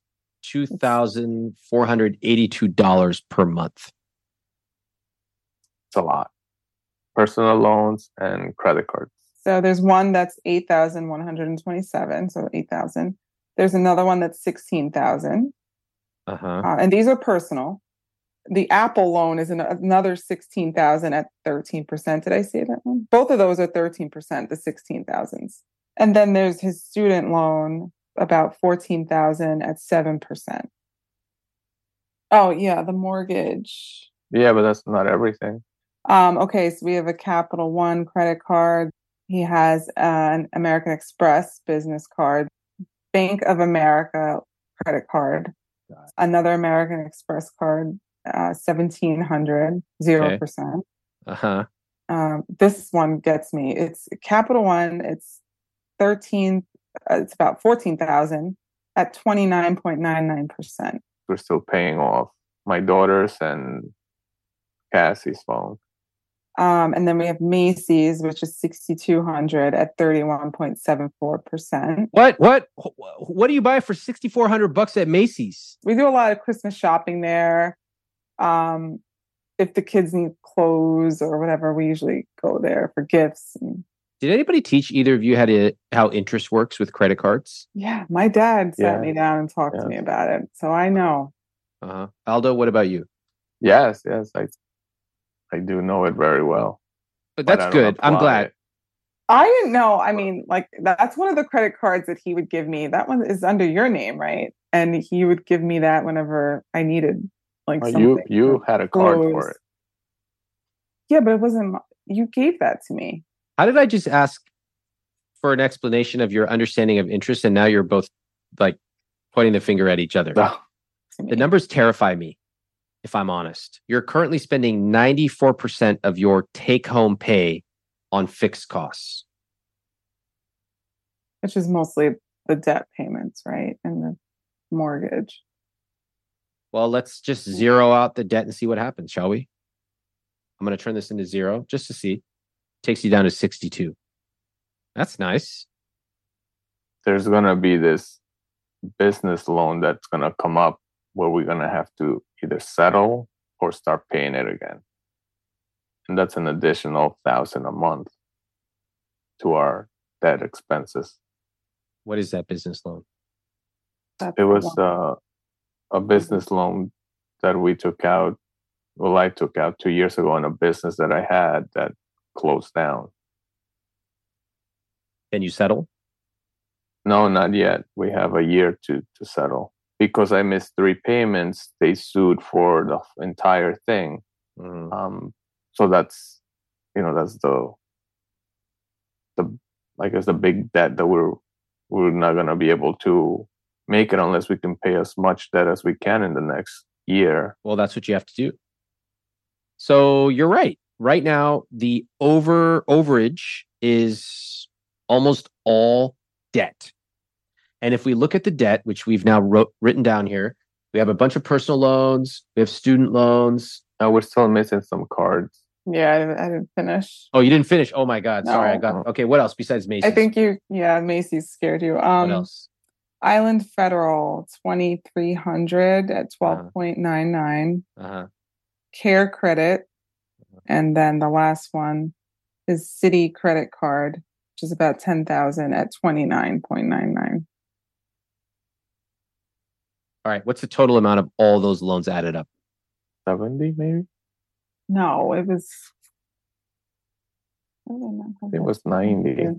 $2,482 per month. It's a lot. Personal loans and credit cards. So there's one that's 8,127, so 8,000. There's another one that's 16,000. And these are personal. The Apple loan is another 16,000 at 13%. Did I say that one? Both of those are 13%, the 16,000s. And then there's his student loan, about 14,000 at 7%. Oh yeah, the mortgage. Yeah, but that's not everything. Okay, so we have a Capital One credit card. He has an American Express business card, Bank of America credit card, another American Express card, 1,700, 0%. This one gets me. It's Capital One. It's 13. It's about 14,000 at 29.99%. We're still paying off my daughter's and Cassie's phone. And then we have Macy's, which is 6,200 at 31.74%. What do you buy for $6,400 at Macy's? We do a lot of Christmas shopping there. If the kids need clothes or whatever, we usually go there for gifts. Did anybody teach either of you how interest works with credit cards? Yeah, my dad sat me down and talked to me about it, so I know. Aldo, what about you? Yes, I do know it very well. But that's good. I'm glad. I didn't know. I mean, like, that's one of the credit cards that he would give me. That one is under your name, right? And he would give me that whenever I needed, like, something. You had a card for it. Yeah, but it wasn't. You gave that to me. How did I just ask for an explanation of your understanding of interest, and now you're both like pointing the finger at each other? No. The numbers terrify me, if I'm honest. You're currently spending 94% of your take-home pay on fixed costs. Which is mostly the debt payments, right? And the mortgage. Well, let's just zero out the debt and see what happens, shall we? I'm going to turn this into 0 just to see. Takes you down to 62. That's nice. There's going to be this business loan that's going to come up where we're going to have to either settle or start paying it again. And that's an additional $1,000 a month to our debt expenses. What is that business loan? It was a business loan that we took out. Well, I took out 2 years ago on a business that I had that closed down. Can you settle? No, not yet. We have a year to settle. Because I missed 3 payments, they sued for the entire thing. So that's the I guess the big debt that we're not gonna be able to make it unless we can pay as much debt as we can in the next year. Well, that's what you have to do. So you're right. Right now, the overage is almost all debt. And if we look at the debt, which we've now written down here, we have a bunch of personal loans, we have student loans. We're still missing some cards. Yeah, I didn't finish. Oh, you didn't finish? Oh my God. No. Sorry, I got it. Okay, what else besides Macy's? I think Macy's scared you. What else? Island Federal, 2,300 at 12.99. Care Credit. And then the last one is Citi Credit Card, which is about 10,000 at 29.99. All right. What's the total amount of all those loans added up? 70, maybe? No, it was 90.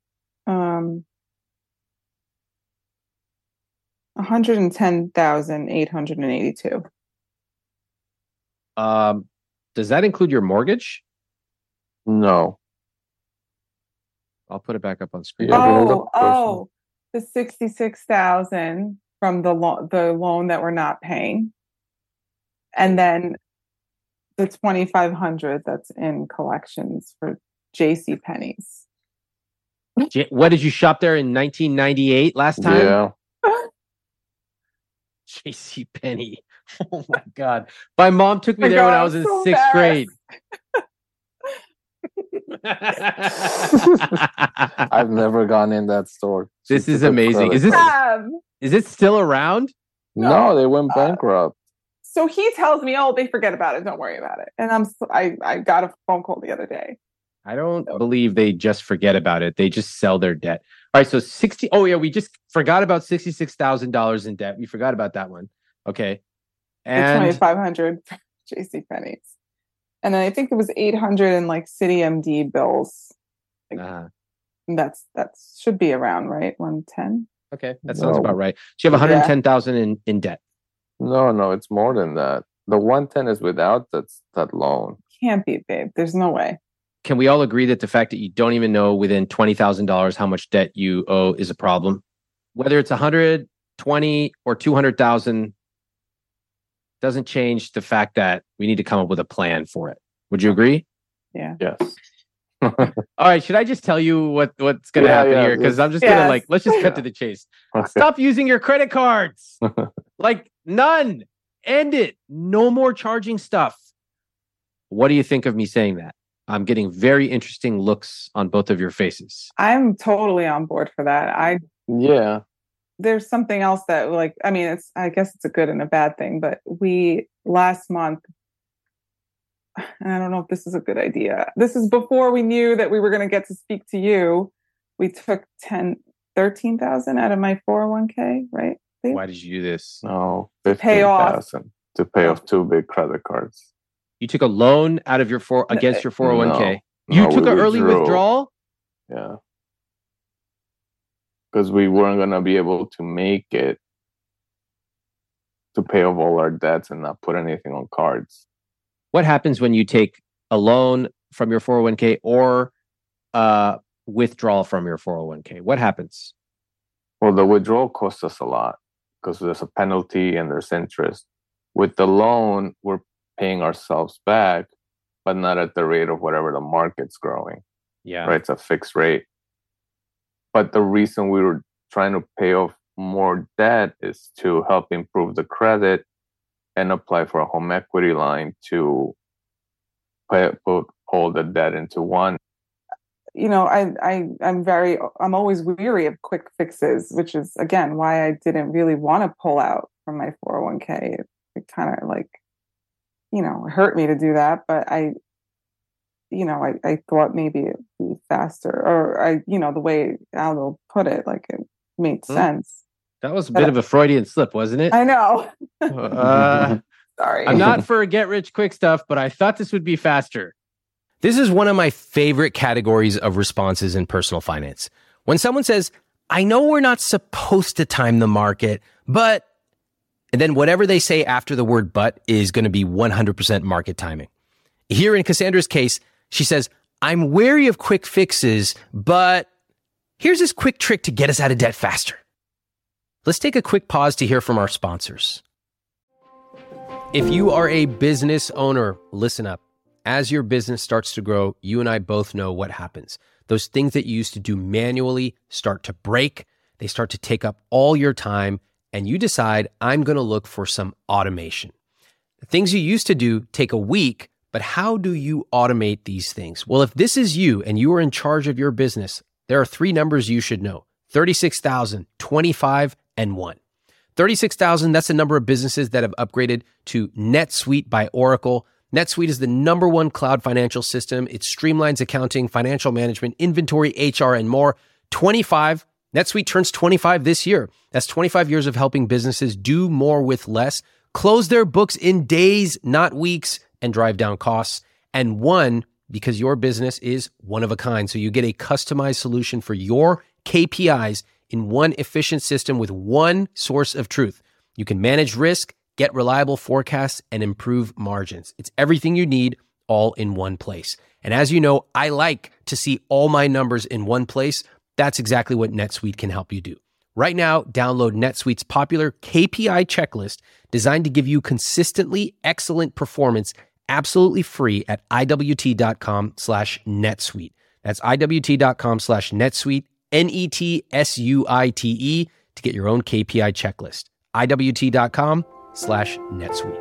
110,882. Does that include your mortgage? No. I'll put it back up on screen. Yeah, go ahead, of Oh, the 66,000 from the loan that we're not paying, and then the 2,500 that's in collections for J.C. Penney's. What did you shop there in 1998 last time? Yeah. J.C. Penney. Oh my God. My mom took me there when I was in sixth grade. I've never gone in that store. This is amazing. Is it still around? No, they went bankrupt. So he tells me, "Oh, they forget about it. Don't worry about it." And I got a phone call the other day. I don't believe they just forget about it. They just sell their debt. All right, so we just forgot about $66,000 in debt. We forgot about that one. Okay. And 2,500 for J.C. Penney's. And then I think it was 800 in like City MD bills. That should be around, right? 110. Okay, that sounds about right. So you have 110,000 in debt. No, it's more than that. The 110 is without that loan. Can't be, babe. There's no way. Can we all agree that the fact that you don't even know within $20,000 how much debt you owe is a problem? Whether it's 120 or 200,000 doesn't change the fact that we need to come up with a plan for it. Would you agree? Yeah. Yes. All right. Should I just tell you what's going to happen here? Because I'm just going to let's just cut to the chase. Okay. Stop using your credit cards. None. End it. No more charging stuff. What do you think of me saying that? I'm getting very interesting looks on both of your faces. I'm totally on board for that. Yeah. There's something else that I guess it's a good and a bad thing, but we last month, and I don't know if this is a good idea. This is before we knew that we were going to get to speak to you. We took 13,000 out of my 401k, right? Why did you do this? No, 15,000 to pay off 2 big credit cards. You took a loan out of against your 401k. You took an early withdrawal? Yeah. Because we weren't going to be able to make it to pay off all our debts and not put anything on cards. What happens when you take a loan from your 401k or withdrawal from your 401k? What happens? Well, the withdrawal costs us a lot because there's a penalty and there's interest. With the loan, we're paying ourselves back, but not at the rate of whatever the market's growing. Yeah. Right? It's a fixed rate. But the reason we were trying to pay off more debt is to help improve the credit and apply for a home equity line to put all the debt into one. I'm always weary of quick fixes, which is again why I didn't really want to pull out from my 401k. It kind of it hurt me to do that, but I thought maybe it'd be faster, or the way Aldo put it, it made sense. That was a bit of a Freudian slip, wasn't it? I know. Sorry. I'm not for get rich quick stuff, but I thought this would be faster. This is one of my favorite categories of responses in personal finance. When someone says, I know we're not supposed to time the market, but, and then whatever they say after the word but is going to be 100% market timing. Here in Cassandra's case, she says, I'm wary of quick fixes, but here's this quick trick to get us out of debt faster. Let's take a quick pause to hear from our sponsors. If you are a business owner, listen up. As your business starts to grow, you and I both know what happens. Those things that you used to do manually start to break. They start to take up all your time, and you decide, I'm going to look for some automation. The things you used to do take a week, but how do you automate these things? Well, if this is you and you are in charge of your business, there are 3 numbers you should know: 36,000, 25, and 1. 36,000, that's the number of businesses that have upgraded to NetSuite by Oracle. NetSuite is the #1 cloud financial system. It streamlines accounting, financial management, inventory, HR, and more. 25, NetSuite turns 25 this year. That's 25 years of helping businesses do more with less, close their books in days, not weeks, and drive down costs. And 1, because your business is one of a kind. So you get a customized solution for your KPIs in one efficient system with one source of truth. You can manage risk, get reliable forecasts, and improve margins. It's everything you need all in one place. And as you know, I like to see all my numbers in one place. That's exactly what NetSuite can help you do. Right now, download NetSuite's popular KPI checklist designed to give you consistently excellent performance absolutely free at iwt.com/netsuite. That's iwt.com/netsuite, NETSUITE, to get your own KPI checklist. iwt.com/netsuite.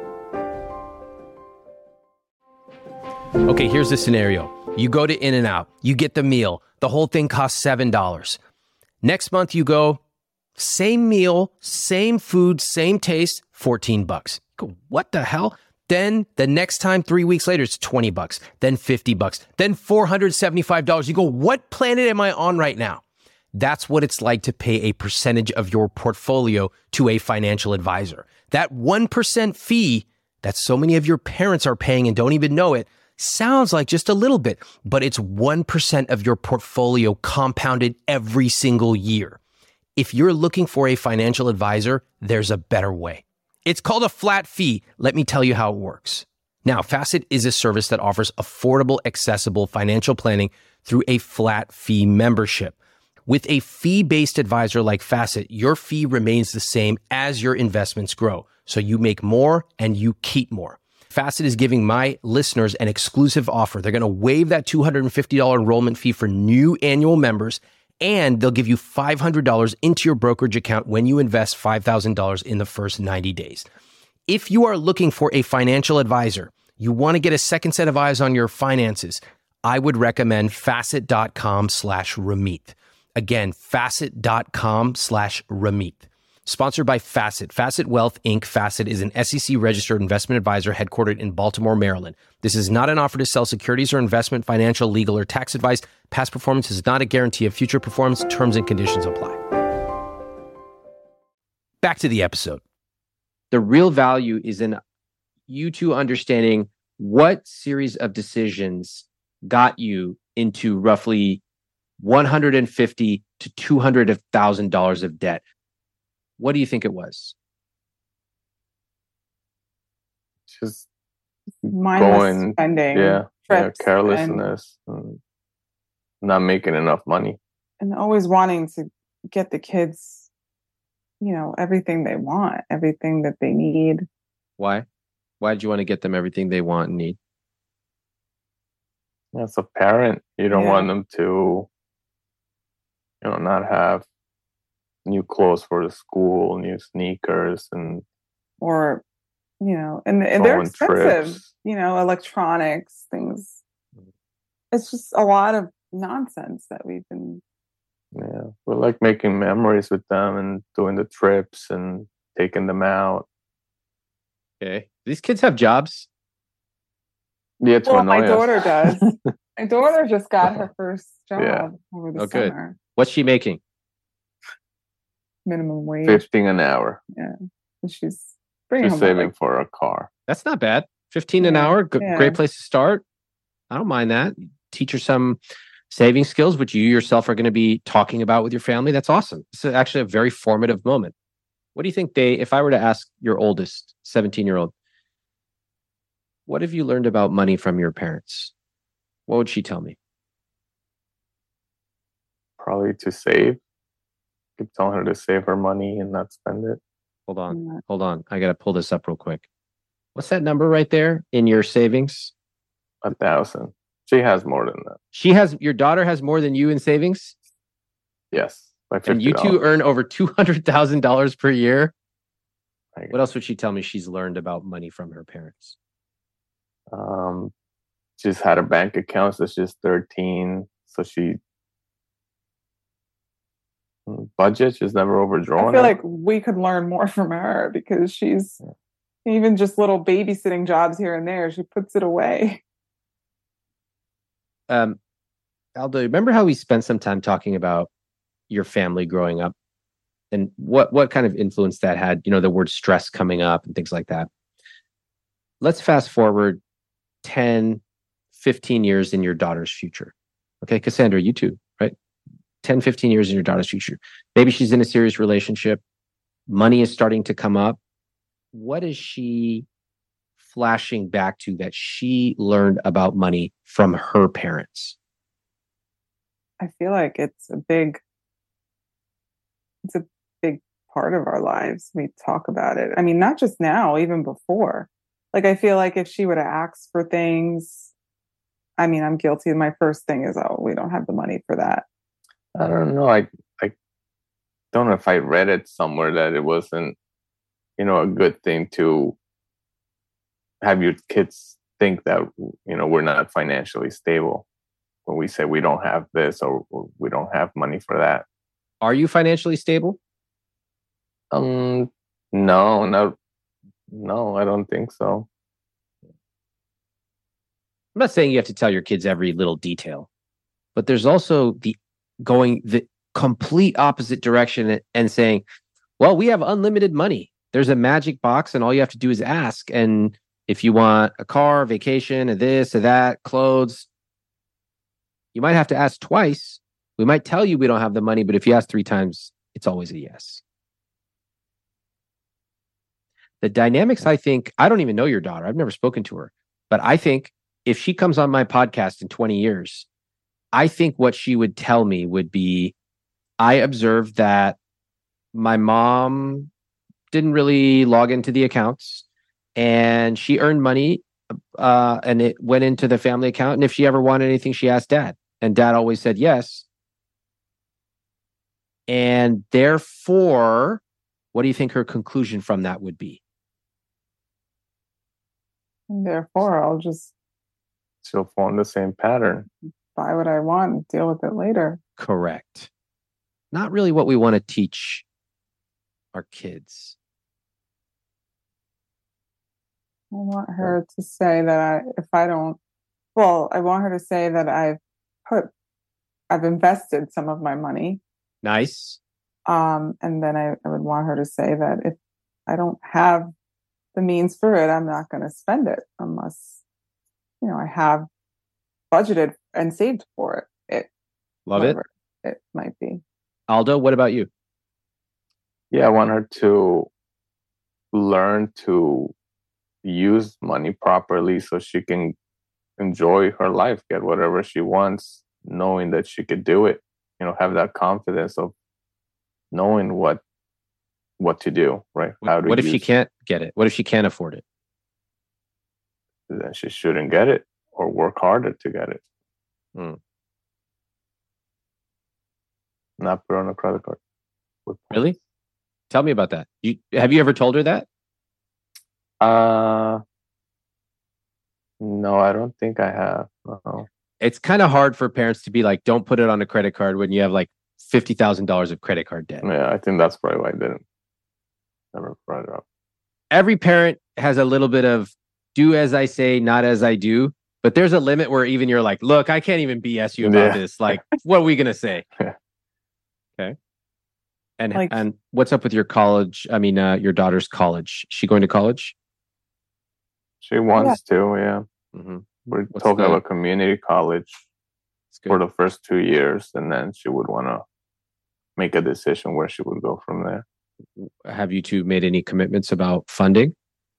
Okay, here's the scenario. You go to In-N-Out, you get the meal. The whole thing costs $7. Next month you go, same meal, same food, same taste, $14. Go, what the hell? Then the next time, 3 weeks later, it's $20, then $50, then $475. You go, what planet am I on right now? That's what it's like to pay a percentage of your portfolio to a financial advisor. That 1% fee that so many of your parents are paying and don't even know it sounds like just a little bit, but it's 1% of your portfolio compounded every single year. If you're looking for a financial advisor, there's a better way. It's called a flat fee. Let me tell you how it works. Now, Facet is a service that offers affordable, accessible financial planning through a flat fee membership. With a fee-based advisor like Facet, your fee remains the same as your investments grow. So you make more and you keep more. Facet is giving my listeners an exclusive offer. They're going to waive that $250 enrollment fee for new annual members, and they'll give you $500 into your brokerage account when you invest $5,000 in the first 90 days. If you are looking for a financial advisor, you want to get a second set of eyes on your finances, I would recommend facet.com/Ramit. Again, facet.com/Ramit. Sponsored by Facet. Facet Wealth, Inc. Facet is an SEC-registered investment advisor headquartered in Baltimore, Maryland. This is not an offer to sell securities or investment, financial, legal, or tax advice. Past performance is not a guarantee of future performance. Terms and conditions apply. Back to the episode. The real value is in you two understanding what series of decisions got you into roughly $150,000 to $200,000 of debt. What do you think it was? Just mindless spending, carelessness, and not making enough money, and always wanting to get the kids, everything they want, everything that they need. Why? Why did you want to get them everything they want and need? As a parent, you don't want them to, not have new clothes for the school, new sneakers, and and they're expensive, trips. Electronics, things. It's just a lot of nonsense that we've been. Yeah, we like making memories with them and doing the trips and taking them Okay, these kids have jobs. Yeah, my daughter does. My daughter just got her first job over the summer. Good. What's she making? Minimum wage. 15 an hour. Yeah. And she's saving for a car. That's not bad. 15 an hour. Great place to start. I don't mind that. Teach her some saving skills, which you yourself are going to be talking about with your family. That's awesome. It's actually a very formative moment. What do you think if I were to ask your oldest 17-year-old, what have you learned about money from your parents? What would she tell me? Probably to save. Keep telling her to save her money and not spend it. Hold on. I got to pull this up real quick. What's that number right there in your savings? 1,000. She has more than that. Your daughter has more than you in savings? Yes. And you two earn over $200,000 per year? What else would she tell me she's learned about money from her parents? She's had a bank account since she's 13. So she budget, she's never overdrawn. I feel like we could learn more from her because she's even just little babysitting jobs here and there. She puts it away. Aldo, remember how we spent some time talking about your family growing up and what kind of influence that had, the word stress coming up and things like that. Let's fast forward 10, 15 years in your daughter's future. Okay, Cassandra, you too, right? 10, 15 years in your daughter's future. Maybe she's in a serious relationship. Money is starting to come up. What is she flashing back to that she learned about money from her parents? I feel like it's a big part of our lives. We talk about it. I mean, not just now, even before. Like, I feel like if she would have asked for things, I mean, I'm guilty. My first thing is, oh, we don't have the money for that. I don't know. I don't know if I read it somewhere that it wasn't, a good thing to have your kids think that, we're not financially stable when we say we don't have this or we don't have money for that. Are you financially stable? No, I don't think so. I'm not saying you have to tell your kids every little detail, but there's also the complete opposite direction and saying, well, we have unlimited money. There's a magic box and all you have to do is ask. And if you want a car, vacation, or this or that, clothes, you might have to ask twice. We might tell you we don't have the money, but if you ask 3 times, it's always a yes. The dynamics, I think, I don't even know your daughter. I've never spoken to her, but I think if she comes on my podcast in 20 years, I think what she would tell me would be, I observed that my mom didn't really log into the accounts and she earned money and it went into the family account. And if she ever wanted anything, she asked dad and dad always said yes. And therefore, what do you think her conclusion from that would be? And therefore, she'll fall in the same pattern. Buy what I want and deal with it later. Correct. Not really what we want to teach our kids. I want her to say that I want her to say that I've invested some of my money. Nice. And then I would want her to say that if I don't have the means for it, I'm not going to spend it unless, I have budgeted and saved for it. Love it. It might be. Aldo, what about you? Yeah, I want her to learn to use money properly so she can enjoy her life, get whatever she wants, knowing that she could do it. Have that confidence of knowing what to do, right? What if she can't get it? What if she can't afford it? Then she shouldn't get it or work harder to get it. Not put on a credit card. Really? Tell me about that. Have you ever told her that? No, I don't think I have. No. It's kind of hard for parents to be like, don't put it on a credit card when you have like $50,000 of credit card debt. Yeah, I think that's probably why I didn't. Never brought it up. Every parent has a little bit of do as I say, not as I do. But there's a limit where even you're like, look, I can't even BS you about this. Like, what are we going to say? Okay. And what's up with your college? I mean, your daughter's college. Is she going to college? She wants to, yeah. Mm-hmm. We're talking about community college for the first 2 years, and then she would want to make a decision where she would go from there. Have you two made any commitments about funding?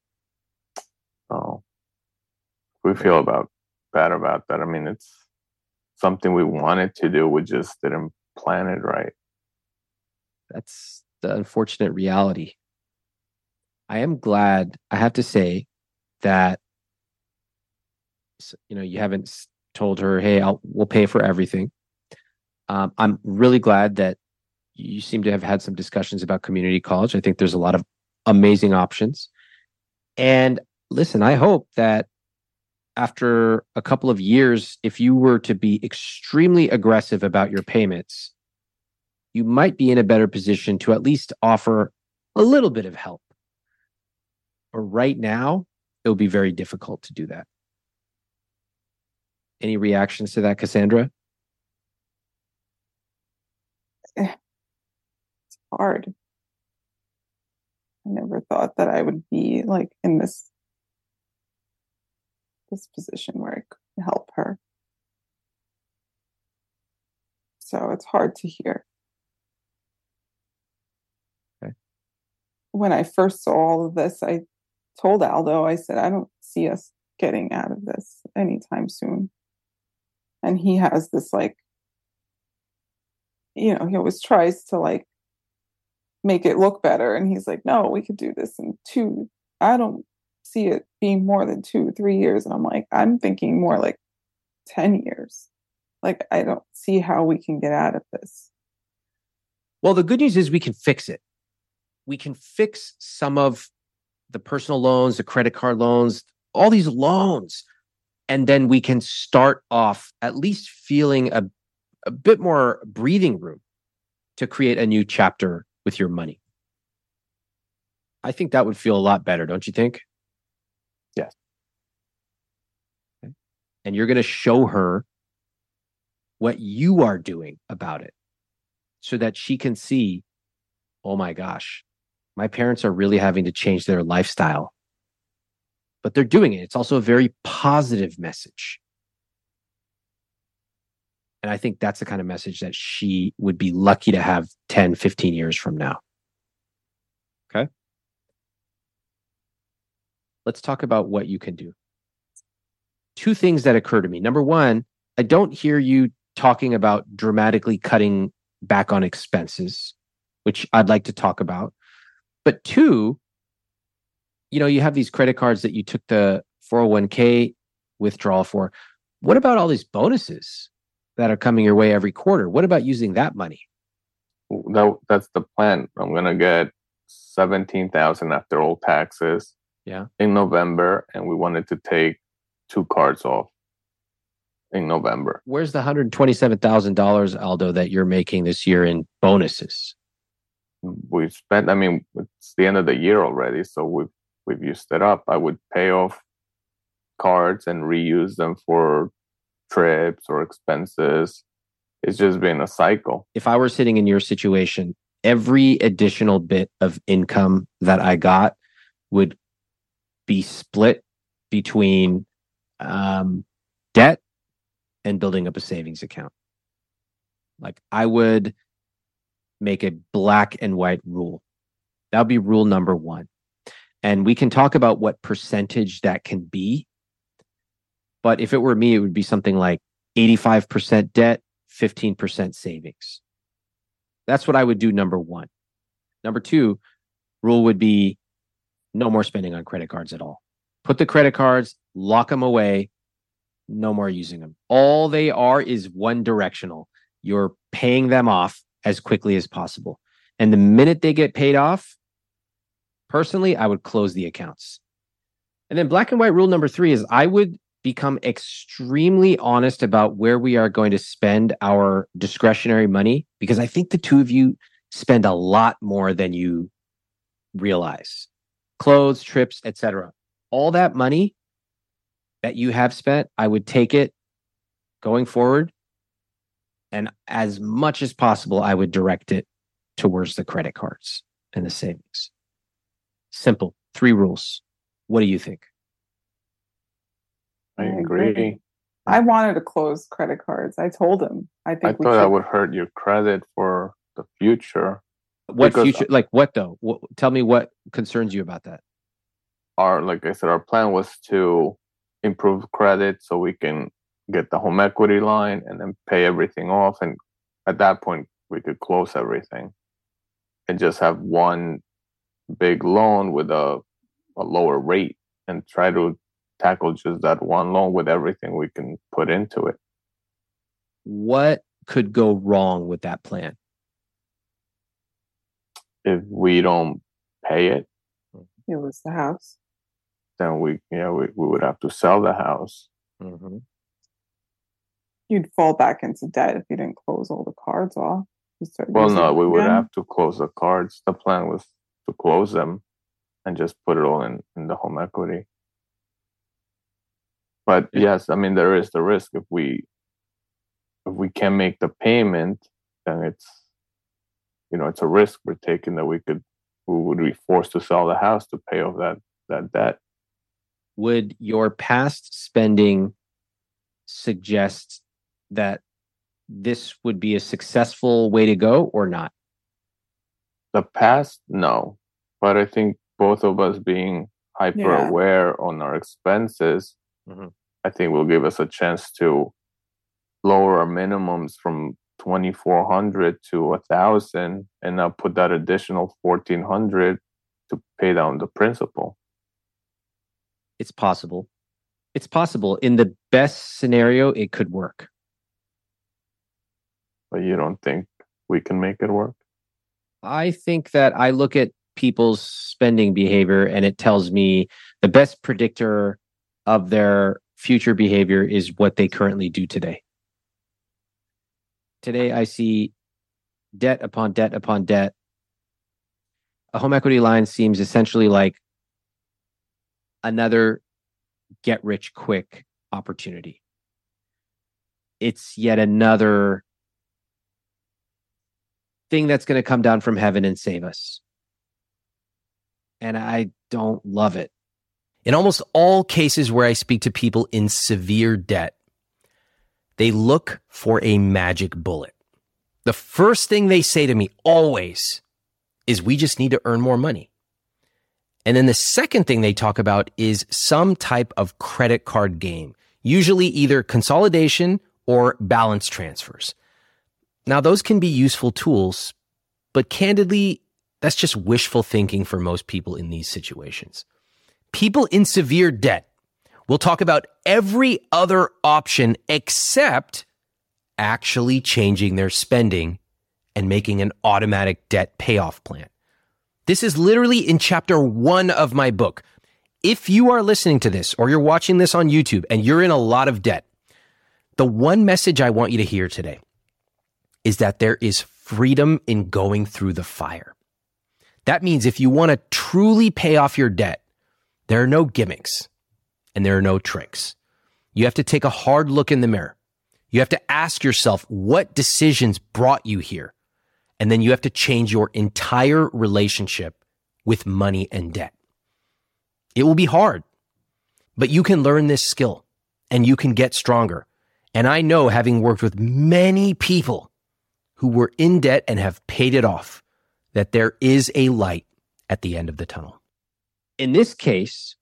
Oh, we feel bad about that. I mean, it's something we wanted to do. We just didn't plan it right. That's the unfortunate reality. I am glad, I have to say, that you haven't told her, hey, we'll pay for everything. I'm really glad that you seem to have had some discussions about community college. I think there's a lot of amazing options. And listen, I hope that after a couple of years, if you were to be extremely aggressive about your payments, you might be in a better position to at least offer a little bit of help. But right now, it will be very difficult to do that. Any reactions to that, Cassandra? It's hard. I never thought that I would be like in this position where I could help her. So it's hard to hear. Okay. When I first saw all of this, I told Aldo, I said, I don't see us getting out of this anytime soon. And he has this like, he always tries to like make it look better. And he's like, no, we could do this in I don't see it being more than 2-3 years. And I'm like, I'm thinking more like 10 years. Like, I don't see how we can get out of this. Well, the good news is we can fix it. We can fix some of the personal loans, the credit card loans, all these loans. And then we can start off at least feeling a bit more breathing room to create a new chapter with your money. I think that would feel a lot better, don't you think? Yes. Okay. And you're going to show her what you are doing about it so that she can see, oh my gosh, my parents are really having to change their lifestyle. But they're doing it. It's also a very positive message. And I think that's the kind of message that she would be lucky to have 10, 15 years from now. Okay? Let's talk about what you can do. 2 things that occur to me. Number 1, I don't hear you talking about dramatically cutting back on expenses, which I'd like to talk about. But 2, you have these credit cards that you took the 401k withdrawal for. What about all these bonuses that are coming your way every quarter? What about using that money? That's the plan. I'm gonna get $17,000 after all taxes. Yeah. In November, and we wanted to take 2 cards off in November. Where's the $127,000, Aldo, that you're making this year in bonuses? We spent. I mean, it's the end of the year already, so we've used it up. I would pay off cards and reuse them for trips or expenses. It's just been a cycle. If I were sitting in your situation, every additional bit of income that I got would be split between debt and building up a savings account. Like, I would make a black and white rule. That would be rule number 1. And we can talk about what percentage that can be. But if it were me, it would be something like 85% debt, 15% savings. That's what I would do, number 1. Number 2, rule would be no more spending on credit cards at all. Put the credit cards, lock them away, no more using them. All they are is one directional. You're paying them off as quickly as possible. And the minute they get paid off, personally, I would close the accounts. And then black and white rule number 3 is I would become extremely honest about where we are going to spend our discretionary money, because I think the 2 of you spend a lot more than you realize. Clothes, trips, etc. All that money that you have spent, I would take it going forward, and as much as possible, I would direct it towards the credit cards and the savings. Simple. 3 rules. What do you think? I agree. I wanted to close credit cards. I told him. I thought that would hurt your credit for the future. What future? Like what though? Tell me what concerns you about that. Like I said, our plan was to improve credit so we can get the home equity line and then pay everything off. And at that point, we could close everything and just have one big loan with a lower rate and try to tackle just that one loan with everything we can put into it. What could go wrong with that plan? If we don't pay it, it was the house. Then we would have to sell the house. Mm-hmm. You'd fall back into debt if you didn't close all the cards off. Well, no, we would have to close the cards. The plan was to close them and just put it all in the home equity. But yes, I mean, there is the risk if we can't make the payment, then it's a risk we're taking that we would be forced to sell the house to pay off that debt. Would your past spending suggest that this would be a successful way to go or not? The past, no. But I think both of us being hyper aware on our expenses, I think will give us a chance to lower our minimums from 2,400 to 1,000, and now put that additional 1,400 to pay down the principal. It's possible. It's possible. In the best scenario, it could work. But you don't think we can make it work? I think that I look at people's spending behavior and it tells me the best predictor of their future behavior is what they currently do today. Today, I see debt upon debt upon debt. A home equity line seems essentially like another get rich quick opportunity. It's yet another thing that's going to come down from heaven and save us. And I don't love it. In almost all cases where I speak to people in severe debt, they look for a magic bullet. The first thing they say to me always is, we just need to earn more money. And then the second thing they talk about is some type of credit card game, usually either consolidation or balance transfers. Now, those can be useful tools, but candidly, that's just wishful thinking for most people in these situations. People in severe debt will talk about every other option except actually changing their spending and making an automatic debt payoff plan. This is literally in chapter 1 of my book. If you are listening to this or you're watching this on YouTube and you're in a lot of debt, the one message I want you to hear today is that there is freedom in going through the fire. That means if you want to truly pay off your debt, there are no gimmicks and there are no tricks. You have to take a hard look in the mirror. You have to ask yourself what decisions brought you here. And then you have to change your entire relationship with money and debt. It will be hard, but you can learn this skill and you can get stronger. And I know, having worked with many people who were in debt and have paid it off, that there is a light at the end of the tunnel. In this case,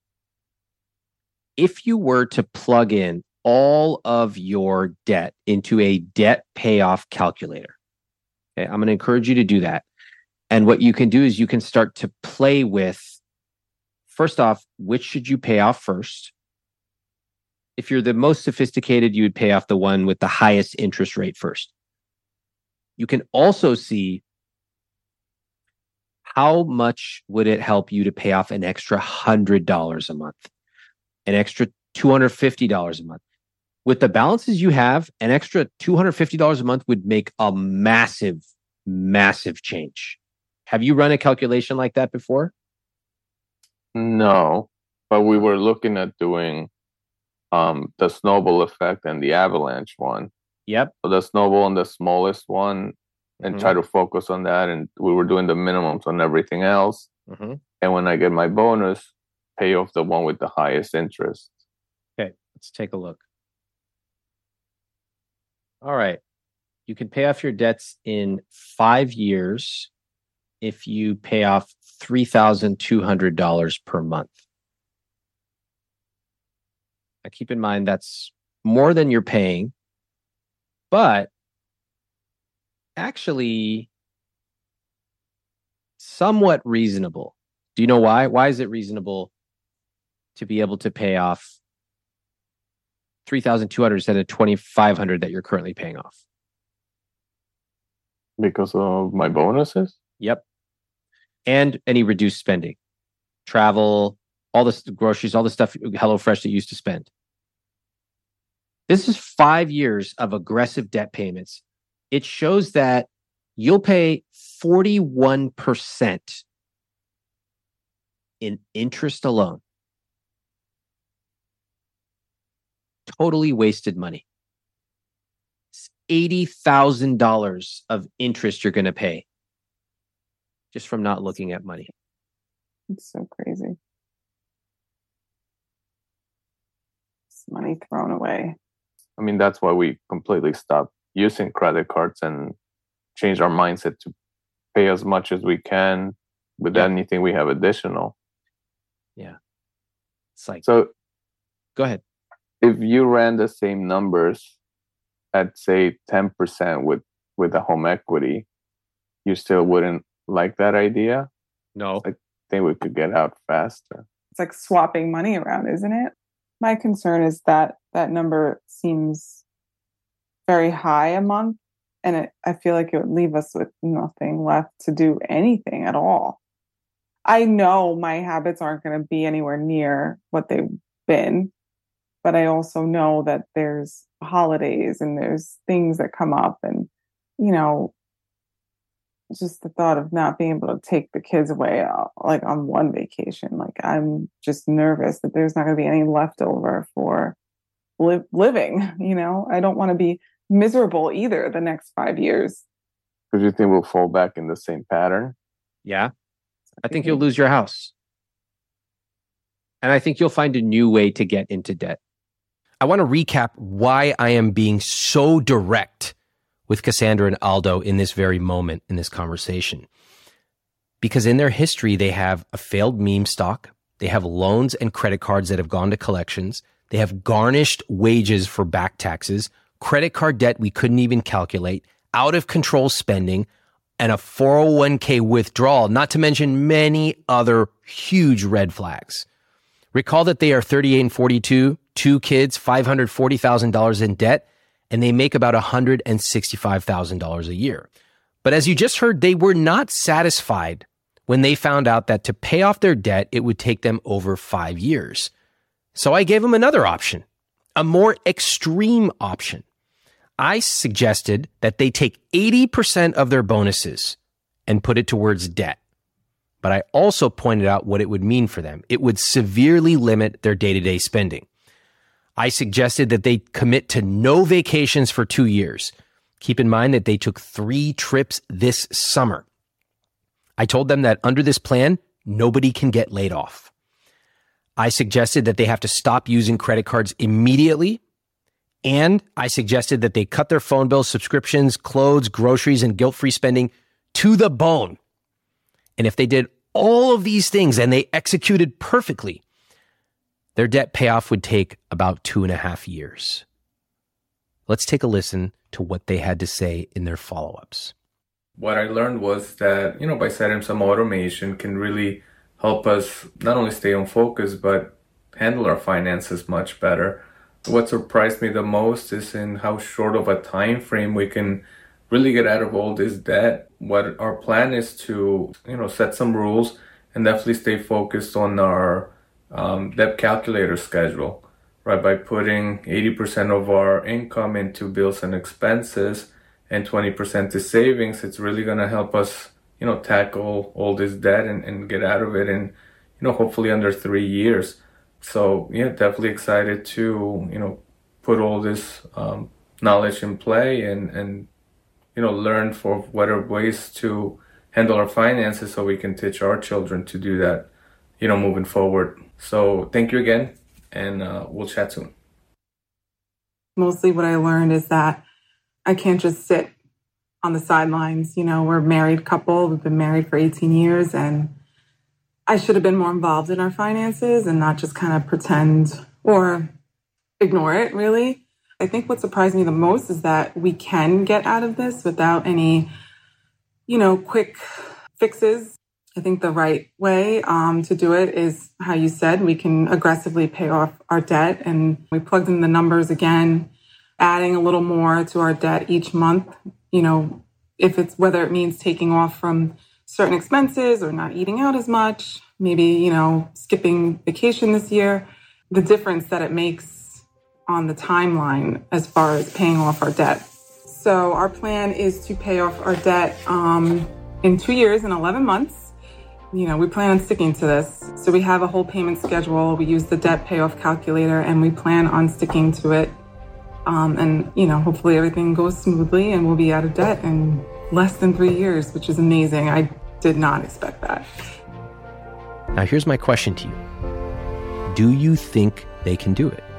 if you were to plug in all of your debt into a debt payoff calculator, okay, I'm going to encourage you to do that. And what you can do is you can start to play with, first off, which should you pay off first? If you're the most sophisticated, you would pay off the one with the highest interest rate first. You can also see how much would it help you to pay off an extra $100 a month, an extra $250 a month. With the balances you have, an extra $250 a month would make a massive, massive change. Have you run a calculation like that before? No, but we were looking at doing the snowball effect and the avalanche one. Yep. So the snowball on the smallest one and try to focus on that. And we were doing the minimums on everything else. And when I get my bonus, pay off the one with the highest interest. Okay, let's take a look. All right. You can pay off your debts in 5 years if you pay off $3,200 per month. Now, keep in mind that's more than you're paying, but actually somewhat reasonable. Do you know why? Why is it reasonable to be able to pay off $3,200 instead of $2,500 that you're currently paying off? Because of my bonuses? Yep. And any reduced spending, travel, all the groceries, all the stuff HelloFresh that you used to spend. This is 5 years of aggressive debt payments. It shows that you'll pay 41% in interest alone. Totally wasted money. It's $80,000 of interest you're going to pay just from not looking at money. It's so crazy. It's money thrown away. I mean, that's why we completely stopped using credit cards and changed our mindset to pay as much as we can with anything we have additional. Yeah. It's like, So go ahead. if you ran the same numbers at say 10% with the home equity, you still wouldn't like that idea? No. I think we could get out faster. It's like swapping money around, isn't it? My concern is that that number seems very high a month, and I feel like it would leave us with nothing left to do anything at all. I know my habits aren't going to be anywhere near what they've been, but I also know that there's holidays and there's things that come up, and, you know, just the thought of not being able to take the kids away, like on one vacation, like I'm just nervous that there's not going to be any leftover for living. You know, I don't want to be miserable either the next 5 years. Because you think we'll fall back in the same pattern? Yeah. I think you'll lose your house. And I think you'll find a new way to get into debt. I want to recap why I am being so direct with Cassandra and Aldo in this very moment in this conversation. Because in their history, they have a failed meme stock. They have loans and credit cards that have gone to collections. They have garnished wages for back taxes, credit card debt we couldn't even calculate, out of control spending, and a 401k withdrawal, not to mention many other huge red flags. Recall that they are 38 and 42, 2 kids, $540,000 in debt, and they make about $165,000 a year. But as you just heard, they were not satisfied when they found out that to pay off their debt, it would take them over 5 years. So I gave them another option, a more extreme option. I suggested that they take 80% of their bonuses and put it towards debt. But I also pointed out what it would mean for them. It would severely limit their day-to-day spending. I suggested that they commit to no vacations for 2 years. Keep in mind that they took 3 trips this summer. I told them that under this plan, nobody can get laid off. I suggested that they have to stop using credit cards immediately. And I suggested that they cut their phone bills, subscriptions, clothes, groceries, and guilt-free spending to the bone. And if they did all of these things and they executed perfectly, their debt payoff would take about 2.5 years. Let's take a listen to what they had to say in their follow-ups. What I learned was that, by setting some automation can really help us not only stay on focus, but handle our finances much better. What surprised me the most is in how short of a time frame we can really get out of all this debt. What our plan is to, set some rules and definitely stay focused on our debt calculator schedule, right? By putting 80% of our income into bills and expenses and 20% to savings, it's really going to help us, tackle all this debt and get out of it in, hopefully under 3 years. So yeah, definitely excited to, put all this knowledge in play and learn for what are ways to handle our finances so we can teach our children to do that, moving forward. So thank you again, and we'll chat soon. Mostly what I learned is that I can't just sit on the sidelines. We're a married couple. We've been married for 18 years, and I should have been more involved in our finances and not just kind of pretend or ignore it, really. I think what surprised me the most is that we can get out of this without any, quick fixes. I think the right way to do it is how you said, we can aggressively pay off our debt. And we plugged in the numbers again, adding a little more to our debt each month, if it's whether it means taking off from certain expenses or not eating out as much, maybe, skipping vacation this year, the difference that it makes on the timeline as far as paying off our debt. So our plan is to pay off our debt in 2 years and 11 months. We plan on sticking to this. So we have a whole payment schedule. We use the debt payoff calculator and we plan on sticking to it. Hopefully everything goes smoothly and we'll be out of debt in less than 3 years, which is amazing. I did not expect that. Now, here's my question to you. Do you think they can do it?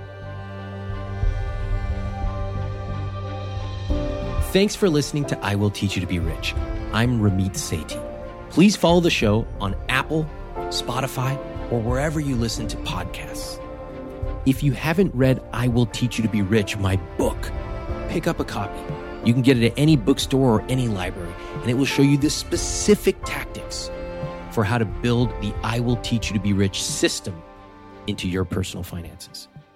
Thanks for listening to I Will Teach You to Be Rich. I'm Ramit Sethi. Please follow the show on Apple, Spotify, or wherever you listen to podcasts. If you haven't read I Will Teach You to Be Rich, my book, pick up a copy. You can get it at any bookstore or any library, and it will show you the specific tactics for how to build the I Will Teach You to Be Rich system into your personal finances.